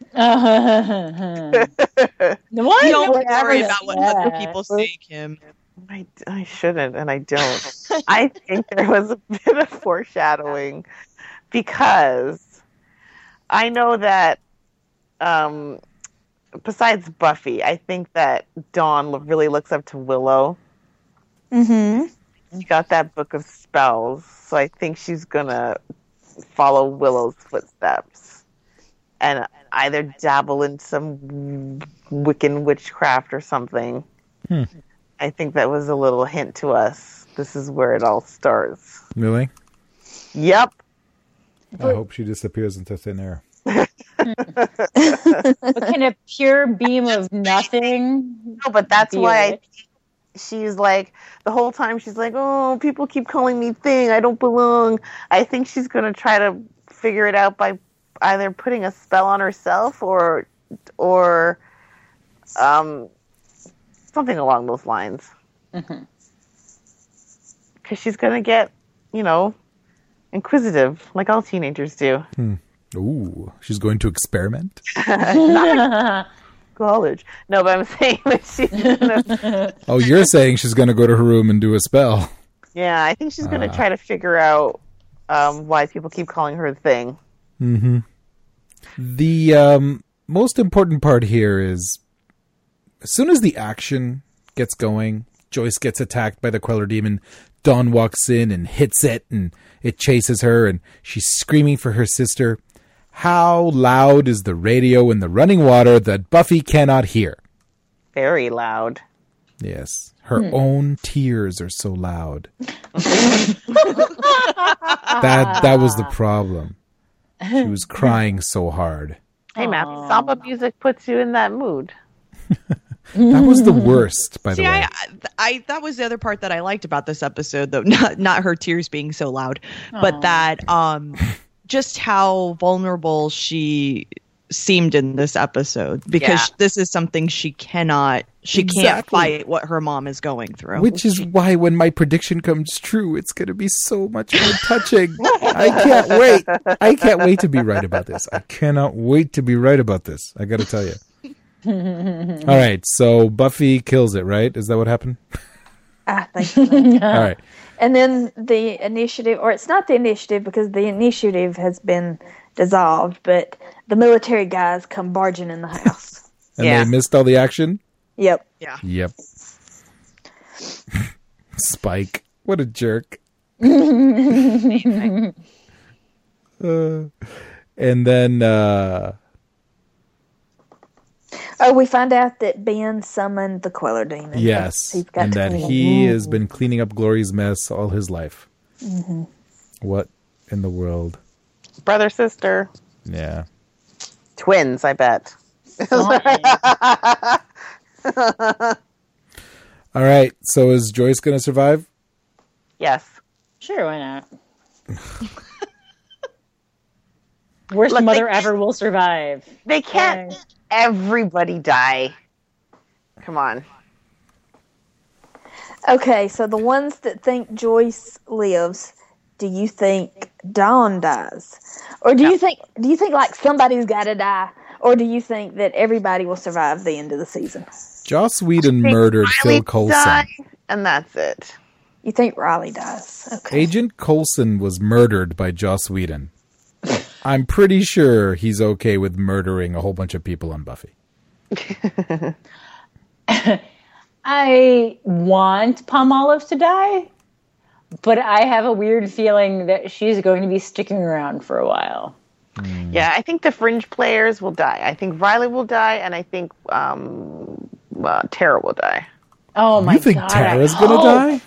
[SPEAKER 3] The one
[SPEAKER 6] You don't
[SPEAKER 3] that
[SPEAKER 6] worry
[SPEAKER 3] was
[SPEAKER 6] about what other
[SPEAKER 3] sad.
[SPEAKER 6] people say, Kim.
[SPEAKER 5] I, I shouldn't, and I don't. I think there was a bit of foreshadowing because I know that, um, besides Buffy, I think that Dawn lo- really looks up to Willow.
[SPEAKER 4] Mm-hmm.
[SPEAKER 5] She got that book of spells, so I think she's gonna follow Willow's footsteps and either dabble in some Wiccan witchcraft or something.
[SPEAKER 2] Hmm.
[SPEAKER 5] I think that was a little hint to us. This is where it all starts.
[SPEAKER 2] Really?
[SPEAKER 5] Yep.
[SPEAKER 2] I hope she disappears into thin air.
[SPEAKER 3] But can a pure beam of nothing?
[SPEAKER 5] No, but that's
[SPEAKER 3] be
[SPEAKER 5] why I
[SPEAKER 3] it?
[SPEAKER 5] think she's like, the whole time she's like, oh, people keep calling me Thing. I don't belong. I think she's going to try to figure it out by either putting a spell on herself or, or, um, something along those lines.
[SPEAKER 3] Mhm.
[SPEAKER 5] Because she's going to get, you know, inquisitive, like all teenagers do.
[SPEAKER 2] Ooh, she's going to experiment?
[SPEAKER 5] College. No, but I'm saying that she's gonna,
[SPEAKER 2] Oh, you're saying she's going to go to her room and do a spell.
[SPEAKER 5] yeah, I think she's going to
[SPEAKER 2] Ah.
[SPEAKER 5] try to figure out um, why people keep calling her Thing.
[SPEAKER 2] Mm-hmm. The um, most important part here is as soon as the action gets going Joyce gets attacked by the Queller Demon. Dawn walks in and hits it, and it chases her, and she's screaming for her sister. How loud is the radio in the running water that Buffy cannot hear?
[SPEAKER 5] Very loud.
[SPEAKER 2] Yes. Her hmm. own tears are so loud. that that was the problem. She was crying so hard.
[SPEAKER 5] Hey, Matthew, samba music puts you in that mood.
[SPEAKER 2] That was the worst, by
[SPEAKER 6] See,
[SPEAKER 2] the way.
[SPEAKER 6] I, I that was the other part that I liked about this episode, though. Not not her tears being so loud, Aww. but that um, just how vulnerable she seemed in this episode, because yeah. this is something she cannot, she exactly. can't fight what her mom is going through.
[SPEAKER 2] Which is why when my prediction comes true, it's going to be so much more touching. I can't wait. I can't wait to be right about this. I cannot wait to be right about this. I got to tell you. All right, so Buffy kills it, right? Is that what happened?
[SPEAKER 4] I think so.
[SPEAKER 2] All right.
[SPEAKER 4] And then the initiative, or it's not the initiative because the initiative has been dissolved, but the military guys come barging in the house.
[SPEAKER 2] And
[SPEAKER 6] yeah.
[SPEAKER 2] they missed all the action?
[SPEAKER 4] Yep.
[SPEAKER 6] Yeah.
[SPEAKER 2] Yep. Spike. What a jerk. uh, and then... Uh,
[SPEAKER 4] Oh, we find out that Ben summoned the Queller Demon.
[SPEAKER 2] Yes,
[SPEAKER 4] he's got
[SPEAKER 2] and
[SPEAKER 4] to
[SPEAKER 2] that he up. has been cleaning up Glory's mess all his life. Mm-hmm. What in the world?
[SPEAKER 5] Brother, sister.
[SPEAKER 2] Yeah.
[SPEAKER 5] Twins, I bet.
[SPEAKER 2] All right, so is Joyce going to survive?
[SPEAKER 5] Yes.
[SPEAKER 3] Sure, why not? Worst
[SPEAKER 5] Look,
[SPEAKER 3] mother
[SPEAKER 5] they,
[SPEAKER 3] ever will survive.
[SPEAKER 5] They can't... Yay. Everybody die. Come on.
[SPEAKER 4] Okay, so the ones that think Joyce lives, do you think Dawn dies? Or do no. you think do you think like somebody's gotta die? Or do you think that everybody will survive the end of the season?
[SPEAKER 2] Joss Whedon murdered
[SPEAKER 5] Riley
[SPEAKER 2] Phil Coulson.
[SPEAKER 5] Die, and that's it.
[SPEAKER 4] You think Riley dies? Okay.
[SPEAKER 2] Agent Coulson was murdered by Joss Whedon. I'm pretty sure he's okay with murdering a whole bunch of people on Buffy.
[SPEAKER 3] I want Palmolive to die, but I have a weird feeling that she's going to be sticking around for a while.
[SPEAKER 5] Mm. Yeah, I think the fringe players will die. I think Riley will die, and I think um, uh, Tara will die.
[SPEAKER 3] Oh my god!
[SPEAKER 2] You think
[SPEAKER 3] god,
[SPEAKER 2] Tara's going to die?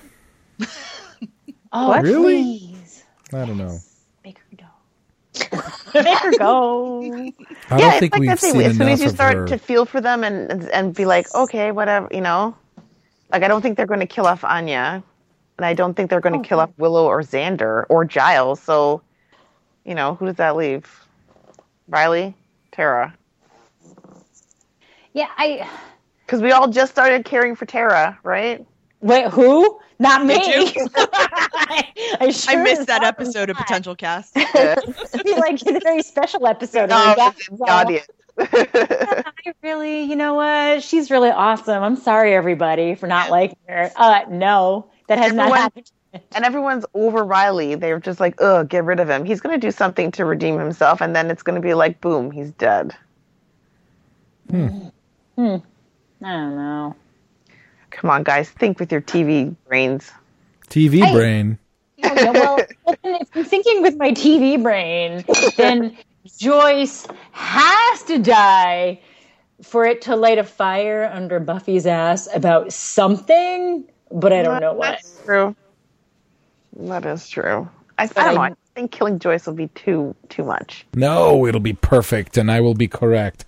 [SPEAKER 3] Oh,
[SPEAKER 2] what? Really?
[SPEAKER 3] Please.
[SPEAKER 2] I don't know.
[SPEAKER 3] Make her go. Make her go.
[SPEAKER 2] I
[SPEAKER 5] yeah,
[SPEAKER 2] don't
[SPEAKER 5] it's
[SPEAKER 2] think
[SPEAKER 5] like
[SPEAKER 2] we've
[SPEAKER 5] that thing.
[SPEAKER 2] seen
[SPEAKER 5] As soon as you
[SPEAKER 2] enough of
[SPEAKER 5] start
[SPEAKER 2] her.
[SPEAKER 5] to feel for them and, and and be like, okay, whatever, you know. Like, I don't think they're going to kill off Anya, and I don't think they're going to oh, kill off Willow or Xander or Giles. So, you know, who does that leave? Riley, Tara.
[SPEAKER 3] Yeah, I.
[SPEAKER 5] Because we all just started caring for Tara, right?
[SPEAKER 3] Wait, who? Not me.
[SPEAKER 6] I,
[SPEAKER 3] I, sure
[SPEAKER 6] I missed that episode that. of Potential Cast.
[SPEAKER 3] It'd be like a very special episode.
[SPEAKER 5] No, it's in the audience.
[SPEAKER 3] I really, you know what? She's really awesome. I'm sorry, everybody, for not liking her. Uh, no, that has Everyone, not happened.
[SPEAKER 5] And everyone's over Riley. They're just like, ugh, get rid of him. He's going to do something to redeem himself, and then it's going to be like, boom, he's dead.
[SPEAKER 2] Hmm.
[SPEAKER 3] Hmm. I don't know.
[SPEAKER 5] Come on, guys, think with your T V brains.
[SPEAKER 2] T V
[SPEAKER 3] I,
[SPEAKER 2] brain.
[SPEAKER 3] Yeah, well, if I'm thinking with my T V brain, then Joyce has to die for it to light a fire under Buffy's ass about something, but I don't know what.
[SPEAKER 5] That's true. That is true. I, I don't know. I think killing Joyce will be too too much.
[SPEAKER 2] No, it'll be perfect, and I will be correct.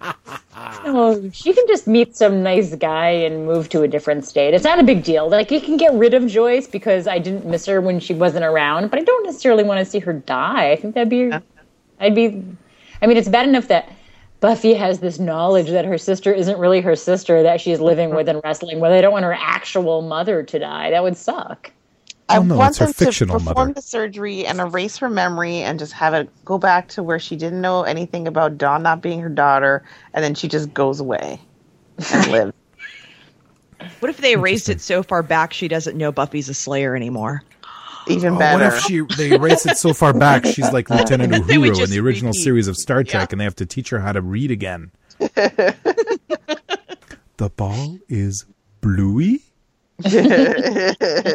[SPEAKER 3] Oh, she can just meet some nice guy and move to a different state. It's not a big deal. Like, you can get rid of Joyce because I didn't miss her when she wasn't around, but I don't necessarily want to see her die. I think that'd be... Yeah. I'd be... I mean, it's bad enough that Buffy has this knowledge that her sister isn't really her sister that she's living with and wrestling with. I don't want her actual mother to die. That would suck.
[SPEAKER 5] I
[SPEAKER 2] oh, no,
[SPEAKER 5] want
[SPEAKER 2] it's her
[SPEAKER 5] them
[SPEAKER 2] fictional
[SPEAKER 5] to perform
[SPEAKER 2] mother.
[SPEAKER 5] the surgery and erase her memory and just have it go back to where she didn't know anything about Dawn not being her daughter, and then she just goes away and lives.
[SPEAKER 6] What if they erased it so far back she doesn't know Buffy's a Slayer anymore?
[SPEAKER 5] Even
[SPEAKER 2] oh,
[SPEAKER 5] better.
[SPEAKER 2] What if she they erase it so far back she's like Lieutenant Uhura in the original
[SPEAKER 6] repeat.
[SPEAKER 2] series of Star Trek,
[SPEAKER 6] Yeah.
[SPEAKER 2] and they have to teach her how to read again. The ball is bluey? And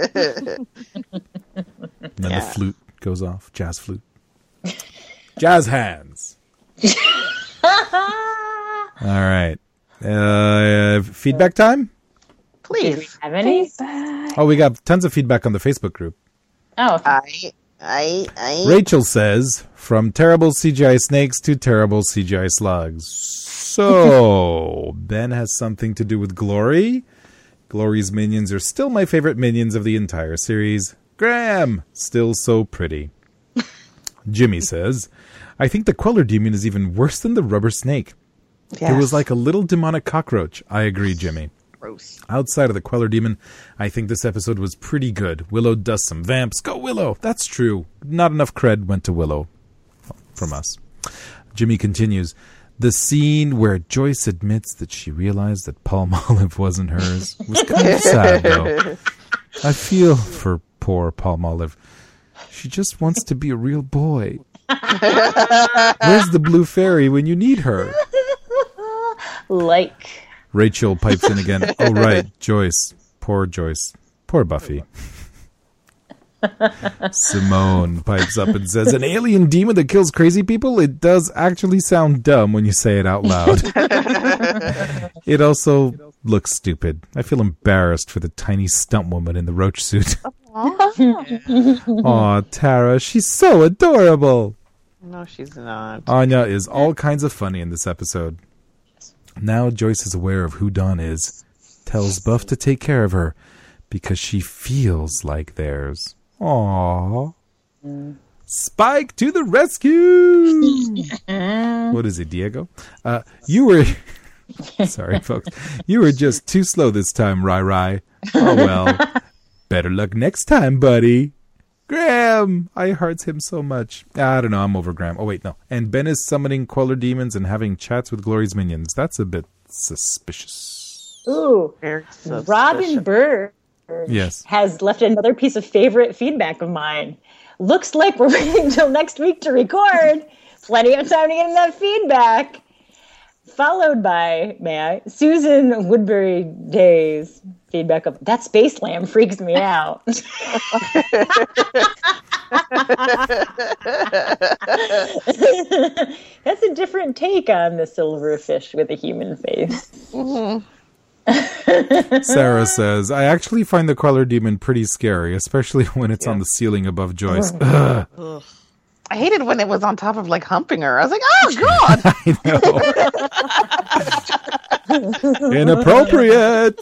[SPEAKER 2] then
[SPEAKER 5] Yeah.
[SPEAKER 2] the flute goes off. Jazz flute. Jazz hands. All right. Uh, feedback time?
[SPEAKER 5] Please.
[SPEAKER 3] Have any?
[SPEAKER 2] Oh, we got tons of feedback on the Facebook group.
[SPEAKER 3] Oh,
[SPEAKER 5] I, I, I.
[SPEAKER 2] Rachel says, from terrible C G I snakes to terrible C G I slugs. So, Ben has something to do with Glory. Glory's minions are still my favorite minions of the entire series. Graham, still so pretty. Jimmy says, I think the Queller Demon is even worse than the rubber snake.
[SPEAKER 5] Yes.
[SPEAKER 2] It was like a little demonic cockroach. I agree, Jimmy.
[SPEAKER 6] Gross.
[SPEAKER 2] Outside of the Queller Demon, I think this episode was pretty good. Willow does some vamps. Go Willow! That's true. Not enough cred went to Willow from us. Jimmy continues, the scene where Joyce admits that she realized that Palmolive wasn't hers was kind of sad, though. I feel for poor Palmolive. She just wants to be a real boy. Where's the blue fairy when you need her?
[SPEAKER 3] like.
[SPEAKER 2] Rachel pipes in again. Oh, right, Joyce. Poor Joyce. Poor Buffy. Simone pipes up and says, an alien demon that kills crazy people? It does actually sound dumb when you say it out loud. It also looks stupid. I feel embarrassed for the tiny stunt woman in the roach suit. Aw, Tara, she's so adorable.
[SPEAKER 5] No, she's not.
[SPEAKER 2] Anya is all kinds of funny in this episode. Now Joyce is aware of who Dawn is, tells Buff to take care of her because she feels like theirs. Aww. Mm. Spike to the rescue! What is it, Diego? Uh, you were... Sorry, folks. You were just too slow this time, Rai Rai. Oh, well. Better luck next time, buddy. Graham! I hearts him so much. I don't know, I'm over Graham. Oh, wait, no. And Ben is summoning Queller demons and having chats with Glory's minions. That's a bit suspicious.
[SPEAKER 3] Ooh. Robin Bird
[SPEAKER 2] yes.
[SPEAKER 3] has left another piece of favorite feedback of mine. Looks like we're waiting until next week to record. Plenty of time to get in that feedback. Followed by, may I, Susan Woodbury Day's feedback of, that space lamb freaks me out. That's a different take on the silverfish with a human face.
[SPEAKER 5] Mm-hmm.
[SPEAKER 2] Sarah says, I actually find the Queller demon pretty scary, especially when it's yeah. on the ceiling above Joyce. Ugh. Ugh.
[SPEAKER 5] I hated when it was on top of, like, humping her. I was like, oh,
[SPEAKER 2] God! I know. Inappropriate!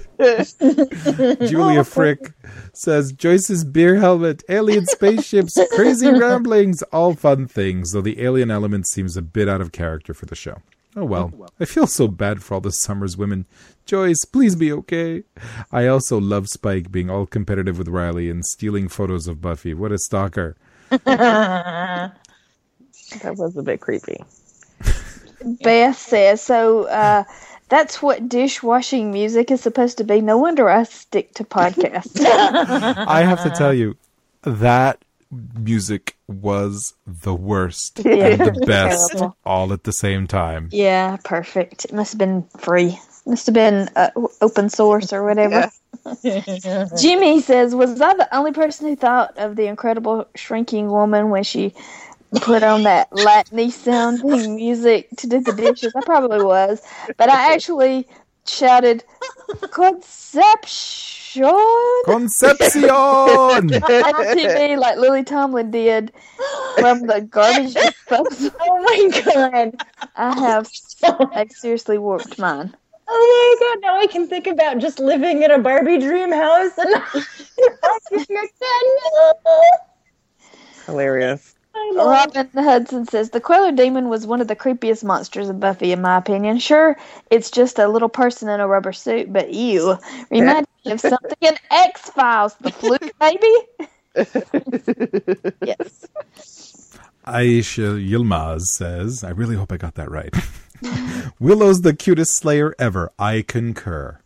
[SPEAKER 2] Julia Frick says, Joyce's beer helmet, alien spaceships, crazy ramblings, all fun things, though the alien element seems a bit out of character for the show. Oh, well. I feel so bad for all the Summers women. Joyce, please be okay. I also love Spike being all competitive with Riley and stealing photos of Buffy. What a stalker.
[SPEAKER 5] That was a bit creepy.
[SPEAKER 4] Beth says, so uh, that's what dishwashing music is supposed to be. No wonder I stick to podcasts.
[SPEAKER 2] I have to tell you, that music was the worst yeah, and the best terrible. All at the same time.
[SPEAKER 4] Yeah, perfect. It must have been free. Must have been uh, open source or whatever. Yeah. Jimmy says, was I the only person who thought of the Incredible Shrinking Woman when she put on that Latin sounding music to do the dishes? I probably was. But I actually shouted, Conception!
[SPEAKER 2] Concepcion!
[SPEAKER 4] on T V like Lily Tomlin did from the garbage disposal.
[SPEAKER 3] Oh my God.
[SPEAKER 4] I have I seriously warped mine.
[SPEAKER 3] Oh my God, now I can think about just living in a Barbie dream house and
[SPEAKER 5] hilarious.
[SPEAKER 4] Robin Hudson says, the Queller Demon was one of the creepiest monsters of Buffy, in my opinion. Sure, it's just a little person in a rubber suit, but ew. Reminds me of something in X-Files. The Fluke, maybe? Yes.
[SPEAKER 2] Aisha Yilmaz says, I really hope I got that right. Willow's the cutest Slayer ever. I concur.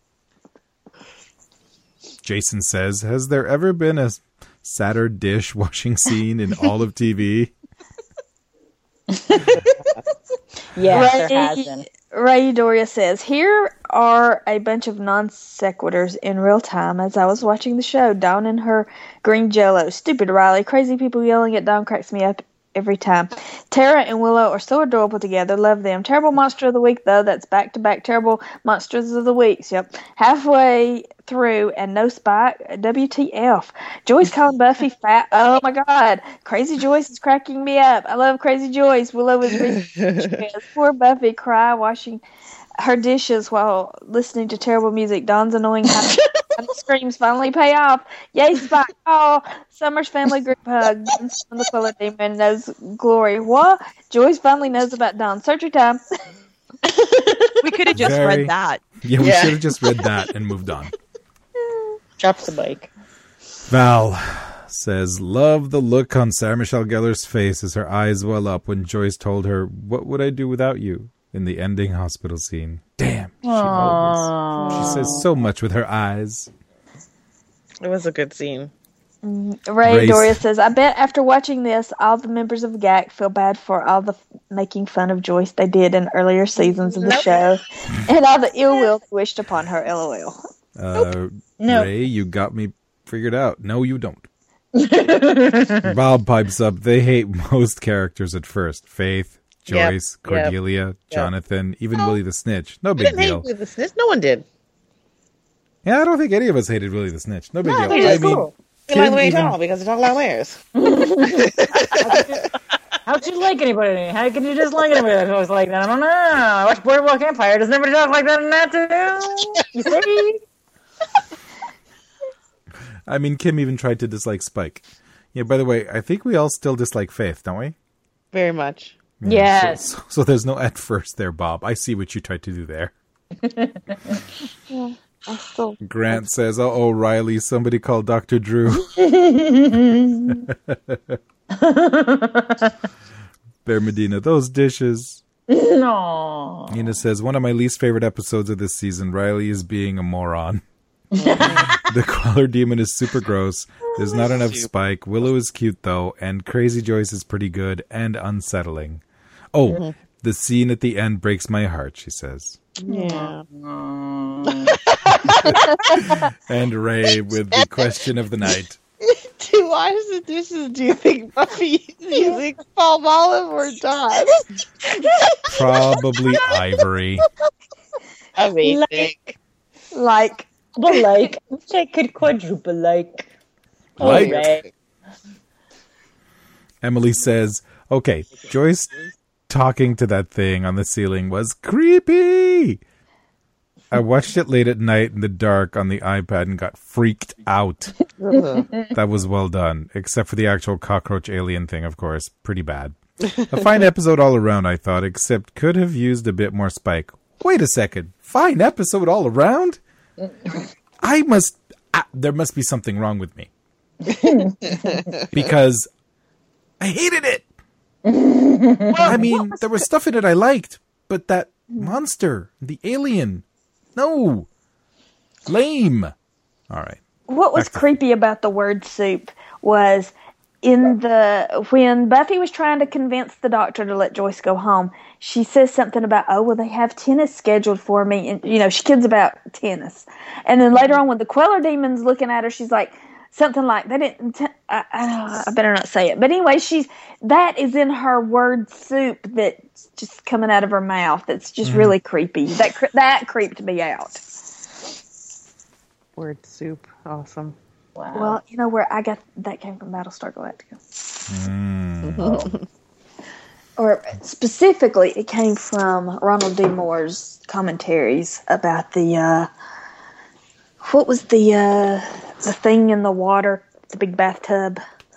[SPEAKER 2] Jason says, has there ever been a sadder dishwashing scene in all of T V?
[SPEAKER 3] Yeah,
[SPEAKER 4] Ray,
[SPEAKER 3] there has been.
[SPEAKER 4] Ray Doria says, here are a bunch of non sequiturs in real time as I was watching the show. Dawn and her green jello. Stupid Riley. Crazy people yelling at Dawn cracks me up every time. Tara and Willow are so adorable together. Love them. Terrible monster of the week, though. That's back-to-back terrible monsters of the weeks. Yep. Halfway through and no Spike. W T F. Joyce calling Buffy fat. Oh, my God. Crazy Joyce is cracking me up. I love Crazy Joyce. Willow is really poor Buffy cry washing her dishes while listening to terrible music. Dawn's annoying house and the screams finally pay off. Yay, Spike. Oh, Summer's family group hug. Dawn the Quiller Demon knows glory. What? Joyce finally knows about Dawn. Surgery time.
[SPEAKER 6] We could have just
[SPEAKER 2] Very-
[SPEAKER 6] read that.
[SPEAKER 2] Yeah, we
[SPEAKER 5] Yeah.
[SPEAKER 2] should have just read that and moved on.
[SPEAKER 3] Drops the bike.
[SPEAKER 2] Val says, love the look on Sarah Michelle Gellar's face as her eyes well up when Joyce told her, what would I do without you? In the ending hospital scene. Damn. She always, she says so much with her eyes.
[SPEAKER 5] It was a good scene.
[SPEAKER 4] Ray
[SPEAKER 2] Race.
[SPEAKER 4] Doria says, I bet after watching this, all the members of G A C feel bad for all the f- making fun of Joyce they did in earlier seasons of the show and all the ill will wished upon her. LOL.
[SPEAKER 2] Uh,
[SPEAKER 3] No.
[SPEAKER 2] Ray, you got me figured out. No, you don't. Bob pipes up, they hate most characters at first. Faith, Joyce,
[SPEAKER 5] Yep, yep,
[SPEAKER 2] Cordelia, Jonathan, even Willie the Snitch. No
[SPEAKER 5] I
[SPEAKER 2] big
[SPEAKER 5] didn't hate
[SPEAKER 2] deal.
[SPEAKER 5] Willie the Snitch. No one did.
[SPEAKER 2] Yeah, I don't think any of us hated Willie the Snitch. No big
[SPEAKER 3] No,
[SPEAKER 2] deal.
[SPEAKER 3] he
[SPEAKER 2] I
[SPEAKER 3] was
[SPEAKER 2] mean,
[SPEAKER 3] cool.
[SPEAKER 5] They like
[SPEAKER 2] Kim
[SPEAKER 5] the way he
[SPEAKER 2] even-
[SPEAKER 5] talk because he talk like Layers.
[SPEAKER 3] How'd you like anybody? How can you dislike anybody that talks like that? I don't know. I watch Boardwalk Empire. Does nobody talk like that in that too? You see?
[SPEAKER 2] I mean, Kim even tried to dislike Spike. Yeah, by the way, I think we all still dislike Faith, don't we?
[SPEAKER 5] Very much.
[SPEAKER 3] Yes.
[SPEAKER 2] So, so, so there's no at first there, Bob. I see what you tried to do there.
[SPEAKER 4] I still
[SPEAKER 2] Grant says, uh oh, Riley, somebody call Doctor Drew. Bear Medina, those dishes.
[SPEAKER 3] No.
[SPEAKER 2] Nina says, one of my least favorite episodes of this season, Riley is being a moron. The Queller Demon is super gross. There's not enough Spike. Willow is cute, though, and Crazy Joyce is pretty good and unsettling. Oh, the scene at the end breaks my heart, she says.
[SPEAKER 5] Yeah.
[SPEAKER 2] And Ray with the question of the night.
[SPEAKER 5] To wash the dishes, do you think Buffy using palm olive or Dawn?
[SPEAKER 2] Probably Ivory.
[SPEAKER 5] Amazing.
[SPEAKER 4] like
[SPEAKER 3] But like, I could quadruple like.
[SPEAKER 2] Like.
[SPEAKER 3] Alright.
[SPEAKER 2] Emily says, okay, Joyce talking to that thing on the ceiling was creepy. I watched it late at night in the dark on the iPad and got freaked out. That was well done, except for the actual cockroach alien thing, of course. Pretty bad. A fine episode all around, I thought, except could have used a bit more Spike. Wait a second. Fine episode all around? I must... Ah, there must be something wrong with me. Because I hated it. Well, I mean, there was stuff in it I liked, but that monster, the alien, no. Lame. All right.
[SPEAKER 4] what was
[SPEAKER 2] Back to-
[SPEAKER 4] creepy about the word soup was in the when Buffy was trying to convince the doctor to let Joyce go home, she says something about, oh, well, they have tennis scheduled for me. And, you know, she kids about tennis. And then later on when the Queller Demon's looking at her, she's like, something like, they didn't, t- I, I, I better not say it. But anyway, she's, that is in her word soup that's just coming out of her mouth. That's just really creepy. That cre- that creeped me out.
[SPEAKER 5] Word soup. Awesome.
[SPEAKER 3] Wow.
[SPEAKER 4] Well, you know where I got that came from Battlestar Galactica. Or specifically, it came from Ronald D. Moore's commentaries about the, uh, what was the, uh, the thing in the water, the big bathtub.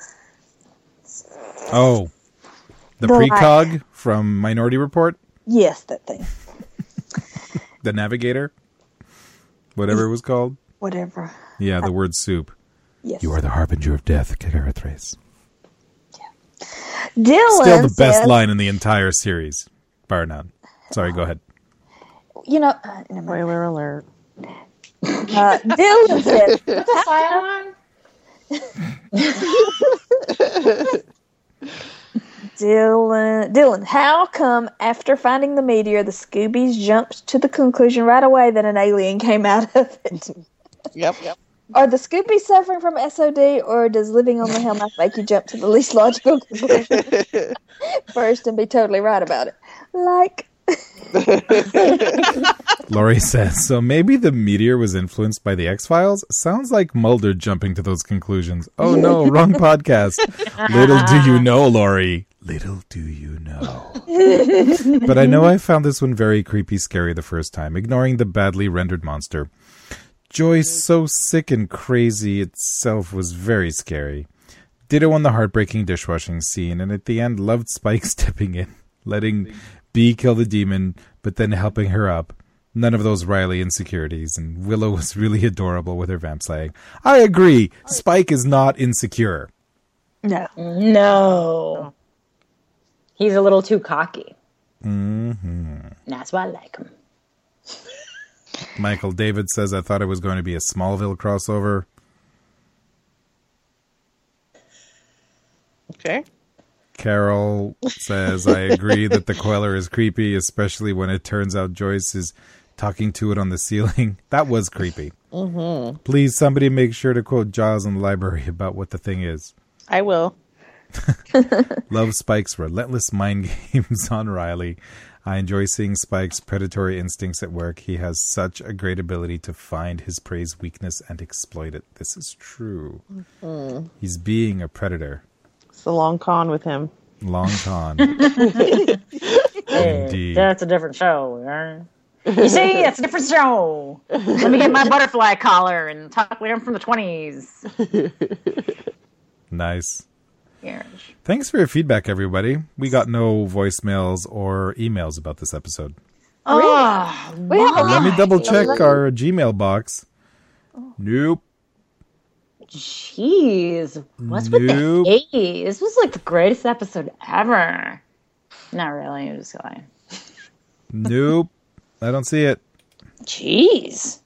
[SPEAKER 2] Oh, the
[SPEAKER 4] The
[SPEAKER 2] precog from Minority Report,
[SPEAKER 4] Yes, that thing.
[SPEAKER 2] the Navigator, whatever it was called.
[SPEAKER 4] Whatever.
[SPEAKER 2] Yeah, the word soup.
[SPEAKER 4] Yes.
[SPEAKER 2] You are the harbinger of death, Carithrace.
[SPEAKER 4] Dylan
[SPEAKER 2] Still the best
[SPEAKER 4] says,
[SPEAKER 2] line in the entire series, bar none. Sorry, go ahead.
[SPEAKER 4] You know, uh, never mind.
[SPEAKER 5] Spoiler alert.
[SPEAKER 4] Uh, Dylan says,
[SPEAKER 3] the silent
[SPEAKER 4] Dylan, Dylan, how come after finding the meteor, the Scoobies jumped to the conclusion right away that an alien came out of it?
[SPEAKER 5] Yep, yep.
[SPEAKER 4] Are the Scoobies suffering from S O D, or does living on the Hellmouth make you jump to the least logical conclusion first and be totally right about it? Like...
[SPEAKER 2] Laurie says, so maybe the meteor was influenced by the X-Files? Sounds like Mulder jumping to those conclusions. Oh no, wrong podcast. Little do you know, Laurie. Little do you know. But I know I found this one very creepy scary the first time, ignoring the badly rendered monster. Joyce, so sick and crazy itself, was very scary. Ditto on the heartbreaking dishwashing scene, and at the end loved Spike stepping in, letting B kill the demon, but then helping her up. None of those Riley insecurities, and Willow was really adorable with her vamp slaying. I agree, Spike is not insecure.
[SPEAKER 4] No.
[SPEAKER 3] No. He's a little too cocky.
[SPEAKER 2] Mm-hmm.
[SPEAKER 3] That's why I like him.
[SPEAKER 2] Michael David says, I thought it was going to be a Smallville crossover.
[SPEAKER 5] Okay.
[SPEAKER 2] Carol says, I agree that the Queller is creepy, especially when it turns out Joyce is talking to it on the ceiling. That was creepy.
[SPEAKER 5] Mm-hmm.
[SPEAKER 2] Please, somebody make sure to quote Giles in the library about what the thing is.
[SPEAKER 5] I will.
[SPEAKER 2] Love Spike's relentless mind games on Riley. I enjoy seeing Spike's predatory instincts at work. He has such a great ability to find his prey's weakness and exploit it. This is true. Mm-hmm. He's being a predator.
[SPEAKER 5] It's a long con with him.
[SPEAKER 2] Long con.
[SPEAKER 3] Hey,
[SPEAKER 2] Indeed.
[SPEAKER 3] that's a different show. Right? You see, it's a different show. Let me get my butterfly collar and talk with him from the twenties.
[SPEAKER 2] Nice.
[SPEAKER 3] Yes.
[SPEAKER 2] Thanks for your feedback, everybody. We got no voicemails or emails about this episode.
[SPEAKER 3] Oh,
[SPEAKER 4] We have a
[SPEAKER 2] Let me double check our Gmail box. Nope.
[SPEAKER 3] jeez. What's with
[SPEAKER 2] Nope.
[SPEAKER 3] the hate? This was like the greatest episode ever. Not really. I'm just going.
[SPEAKER 2] Nope. I don't see it.
[SPEAKER 3] Jeez.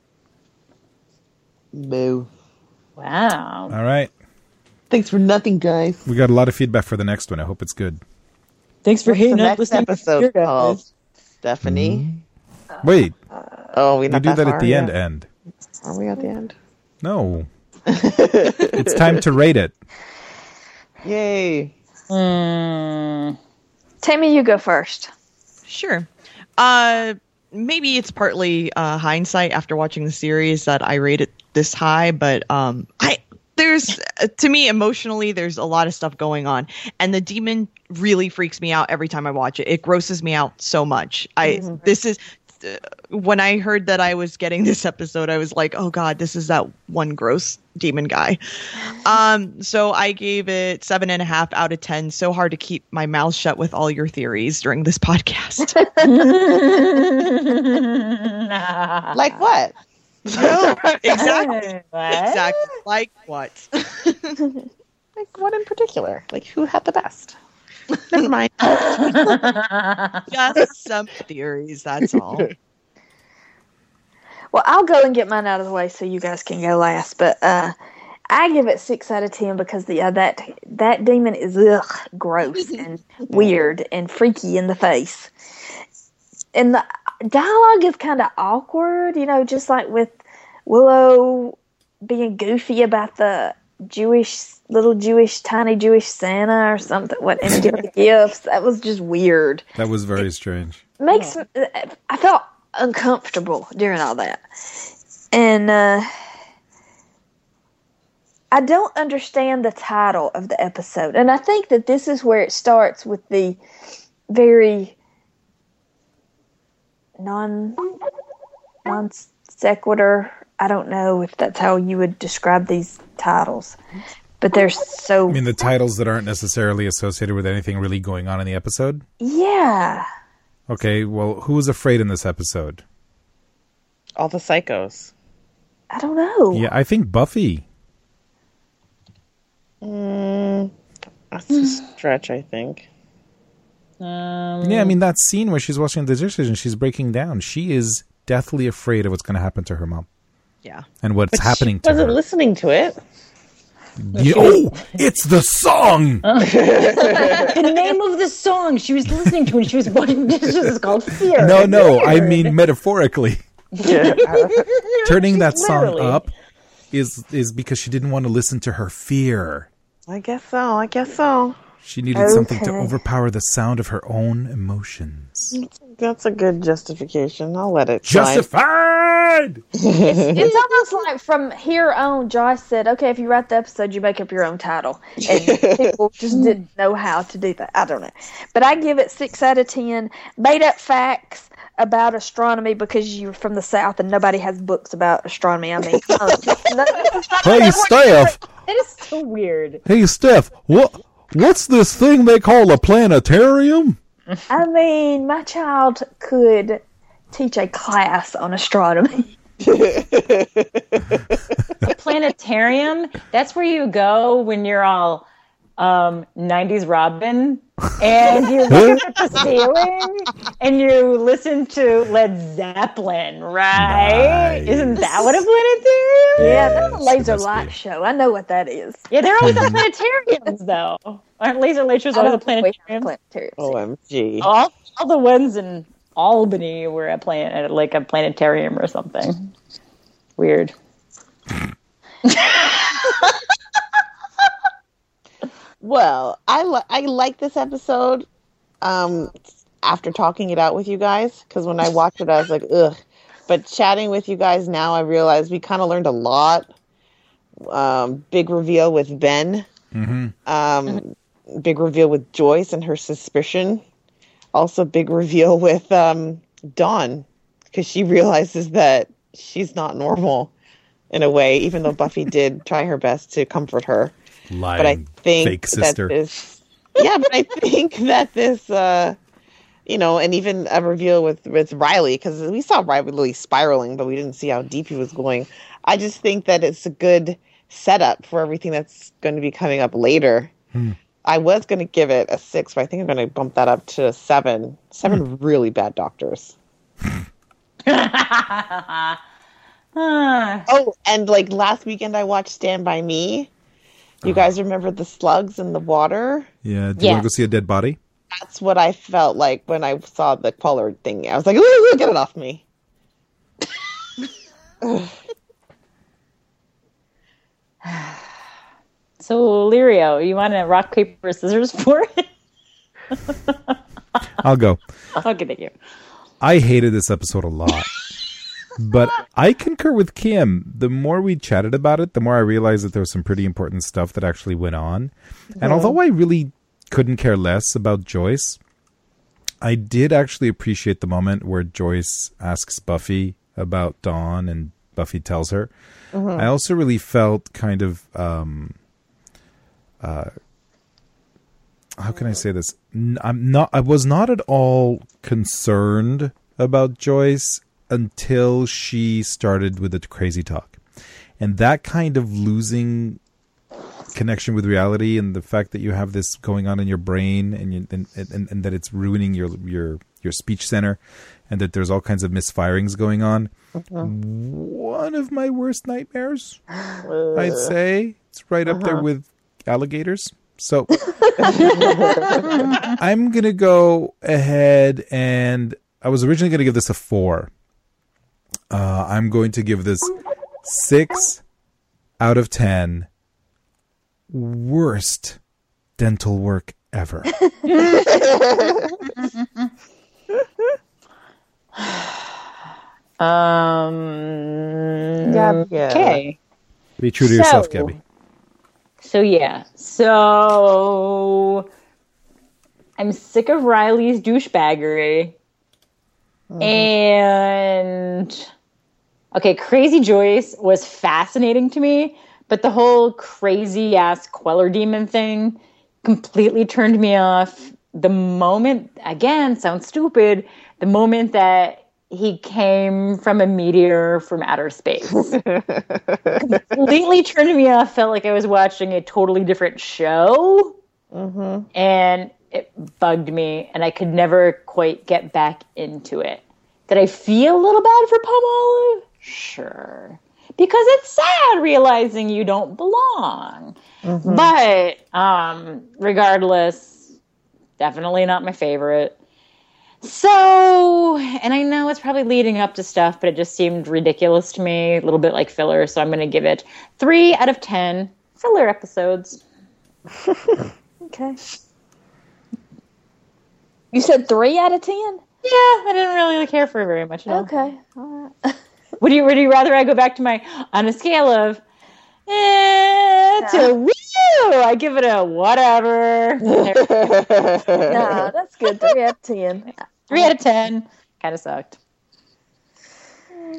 [SPEAKER 5] Boo.
[SPEAKER 3] Wow.
[SPEAKER 2] All right.
[SPEAKER 5] Thanks for nothing, guys.
[SPEAKER 2] We got a lot of feedback for the next one. I hope it's good.
[SPEAKER 3] Thanks for
[SPEAKER 5] What's the
[SPEAKER 3] hating up
[SPEAKER 5] next
[SPEAKER 3] listening to
[SPEAKER 5] episode
[SPEAKER 3] your guys.
[SPEAKER 5] called? Stephanie?
[SPEAKER 2] Wait,
[SPEAKER 5] Oh, we
[SPEAKER 2] we
[SPEAKER 5] not
[SPEAKER 2] do that
[SPEAKER 5] far
[SPEAKER 2] at the
[SPEAKER 5] yet.
[SPEAKER 2] end end.
[SPEAKER 5] Are we at the end?
[SPEAKER 2] No. It's time to rate it.
[SPEAKER 5] Yay.
[SPEAKER 3] Mm,
[SPEAKER 4] Tammy, you go first.
[SPEAKER 6] Sure. Uh, maybe it's partly uh, hindsight after watching the series that I rate it this high, but um, I there's to me emotionally there's a lot of stuff going on, and the demon really freaks me out every time I watch it. It grosses me out so much. I mm-hmm. this is. Uh, when I heard that I was getting this episode, I was like, oh God, this is that one gross demon guy. Um, so I gave it seven and a half out of ten. So hard to keep my mouth shut with all your theories during this podcast.
[SPEAKER 5] Like what?
[SPEAKER 6] No, exactly.
[SPEAKER 3] What?
[SPEAKER 6] Exactly. Like what?
[SPEAKER 5] Like what in particular? Like who had the best? Never mind.
[SPEAKER 6] Just some theories, that's all.
[SPEAKER 4] Well, I'll go and get mine out of the way so you guys can go last. But uh, I give it six out of ten because the uh, that that demon is ugh, gross and weird and freaky in the face. And the dialogue is kind of awkward, you know, just like with Willow being goofy about the Jewish little Jewish tiny Jewish Santa or something. What and giving gifts? That was just weird.
[SPEAKER 2] That was very strange.
[SPEAKER 4] Makes I felt uncomfortable during all that, and uh, I don't understand the title of the episode. And I think that this is where it starts with the very non non sequitur. I don't know if that's how you would describe these titles, but they're so...
[SPEAKER 2] I mean, the titles that aren't necessarily associated with anything really going on in the episode?
[SPEAKER 4] Yeah.
[SPEAKER 2] Okay, well, who was afraid in this episode?
[SPEAKER 5] All the psychos.
[SPEAKER 4] I don't know.
[SPEAKER 2] Yeah, I think Buffy.
[SPEAKER 5] Mm, that's a stretch, I think.
[SPEAKER 3] Um,
[SPEAKER 2] Yeah, I mean, that scene where she's washing the dishes and she's breaking down, she is deathly afraid of what's going to happen to her mom.
[SPEAKER 6] Yeah.
[SPEAKER 2] And what's
[SPEAKER 5] But
[SPEAKER 2] happening
[SPEAKER 5] she
[SPEAKER 2] to her.
[SPEAKER 5] wasn't listening to it.
[SPEAKER 2] Yeah, oh, it's the song.
[SPEAKER 3] The name of the song she was listening to when she was watching this is called Fear.
[SPEAKER 2] No, no, I mean metaphorically.
[SPEAKER 5] Yeah.
[SPEAKER 2] Turning that song
[SPEAKER 3] Literally.
[SPEAKER 2] up is is because she didn't want to listen to her fear.
[SPEAKER 5] I guess so. I guess so.
[SPEAKER 2] She needed something to
[SPEAKER 4] Okay.
[SPEAKER 2] overpower the sound of her own emotions.
[SPEAKER 5] That's a good justification. I'll let it slide.
[SPEAKER 2] Justified!
[SPEAKER 4] It's almost like from here on, Josh said, okay, if you write the episode, you make up your own title. And people just didn't know how to do that. I don't know. But I give it six out of ten. Made up facts about astronomy because you're from the South and nobody has books about astronomy. I mean, um,
[SPEAKER 2] Hey, Steph!
[SPEAKER 3] That is so weird.
[SPEAKER 2] Hey, Steph, what, what's this thing they call a planetarium?
[SPEAKER 4] I mean, my child could teach a class on astronomy.
[SPEAKER 3] A planetarium, that's where you go when you're all um, nineties Robin and you look at the ceiling and you listen to Led Zeppelin, right?
[SPEAKER 2] Nice.
[SPEAKER 3] Isn't that what a planetarium is?
[SPEAKER 4] Yeah, that's a laser
[SPEAKER 2] must
[SPEAKER 4] light
[SPEAKER 2] be.
[SPEAKER 4] show. I know what that is.
[SPEAKER 3] Yeah, they're always at planetariums, though. Aren't laser light shows
[SPEAKER 4] I
[SPEAKER 3] always
[SPEAKER 4] don't
[SPEAKER 3] at
[SPEAKER 4] think we have
[SPEAKER 3] planetariums?
[SPEAKER 4] planetariums.
[SPEAKER 5] O M G.
[SPEAKER 3] All, all the ones in Albany were at, plan- at like a planetarium or something. Weird.
[SPEAKER 5] Well, I li- I like this episode. Um, after talking it out with you guys, because when I watched it, I was like, ugh. But chatting with you guys now, I realized we kind of learned a lot. Um, big reveal with Ben.
[SPEAKER 2] Mm-hmm.
[SPEAKER 5] Um, big reveal with Joyce and her suspicion. Also, big reveal with um, Dawn, because she realizes that she's not normal in a way, even though Buffy did try her best to comfort her.
[SPEAKER 2] Lying
[SPEAKER 5] But I think
[SPEAKER 2] fake
[SPEAKER 5] that
[SPEAKER 2] sister.
[SPEAKER 5] this, yeah, but I think that this, uh, you know, and even a reveal with, with Riley, because we saw Riley spiraling, but we didn't see how deep he was going. I just think that it's a good setup for everything that's going to be coming up later.
[SPEAKER 2] Hmm.
[SPEAKER 5] I was going to give it a six, but I think I'm going to bump that up to a seven. Seven really bad doctors.
[SPEAKER 3] Ah.
[SPEAKER 5] Oh, and like last weekend I watched Stand By Me. You guys remember the slugs in the water?
[SPEAKER 2] Yeah, do you want to go
[SPEAKER 3] Yes.
[SPEAKER 2] see a dead body?
[SPEAKER 5] That's what I felt like when I saw the color thing. I was like, ooh, get it off me.
[SPEAKER 3] So, Lirio, you want to rock, paper, scissors for it?
[SPEAKER 2] I'll go.
[SPEAKER 3] Okay, thank you.
[SPEAKER 2] I hated this episode a lot. But I concur with Kim. The more we chatted about it, the more I realized that there was some pretty important stuff that actually went on. And although I really couldn't care less about Joyce, I did actually appreciate the moment where Joyce asks Buffy about Dawn and Buffy tells her. Mm-hmm. I also really felt kind of, um, uh, how can I say this? N- I'm not, I was not at all concerned about Joyce until she started with the crazy talk. And that kind of losing connection with reality and the fact that you have this going on in your brain and you, and, and, and that it's ruining your, your, your speech center and that there's all kinds of misfirings going on. Uh-huh. One of my worst nightmares, uh, I'd say. It's right up uh-huh. there with alligators. So I'm going to go ahead and I was originally going to give this a four. Uh, I'm going to give this six out of ten. Worst dental work ever.
[SPEAKER 3] um.
[SPEAKER 5] Yeah.
[SPEAKER 3] Okay.
[SPEAKER 2] Be true to
[SPEAKER 3] so,
[SPEAKER 2] yourself, Gabby.
[SPEAKER 3] So yeah. So I'm sick of Riley's douchebaggery. Mm-hmm. And okay, Crazy Joyce was fascinating to me, but the whole crazy ass Queller demon thing completely turned me off. The moment, again, sounds stupid, the moment that he came from a meteor from outer space. Completely turned me off, felt like I was watching a totally different show. Mm-hmm. And it bugged me, and I could never quite get back into it. Did I feel a little bad for Palmolive? Sure. because it's sad realizing you don't belong. Mm-hmm. But um, regardless, definitely not my favorite. So, and I know it's probably leading up to stuff, but it just seemed ridiculous to me, a little bit like filler. So I'm going to give it three out of ten filler episodes.
[SPEAKER 4] Okay. You said three out of ten?
[SPEAKER 3] Yeah, I didn't really care for it very much at all.
[SPEAKER 4] Okay. All right.
[SPEAKER 3] Would you, would you rather I go back to my, on a scale of, eh, to
[SPEAKER 4] No.
[SPEAKER 3] woo, I give it a whatever.
[SPEAKER 4] No, that's good. Three out of ten.
[SPEAKER 3] Three out of ten. Kind of sucked. Oh,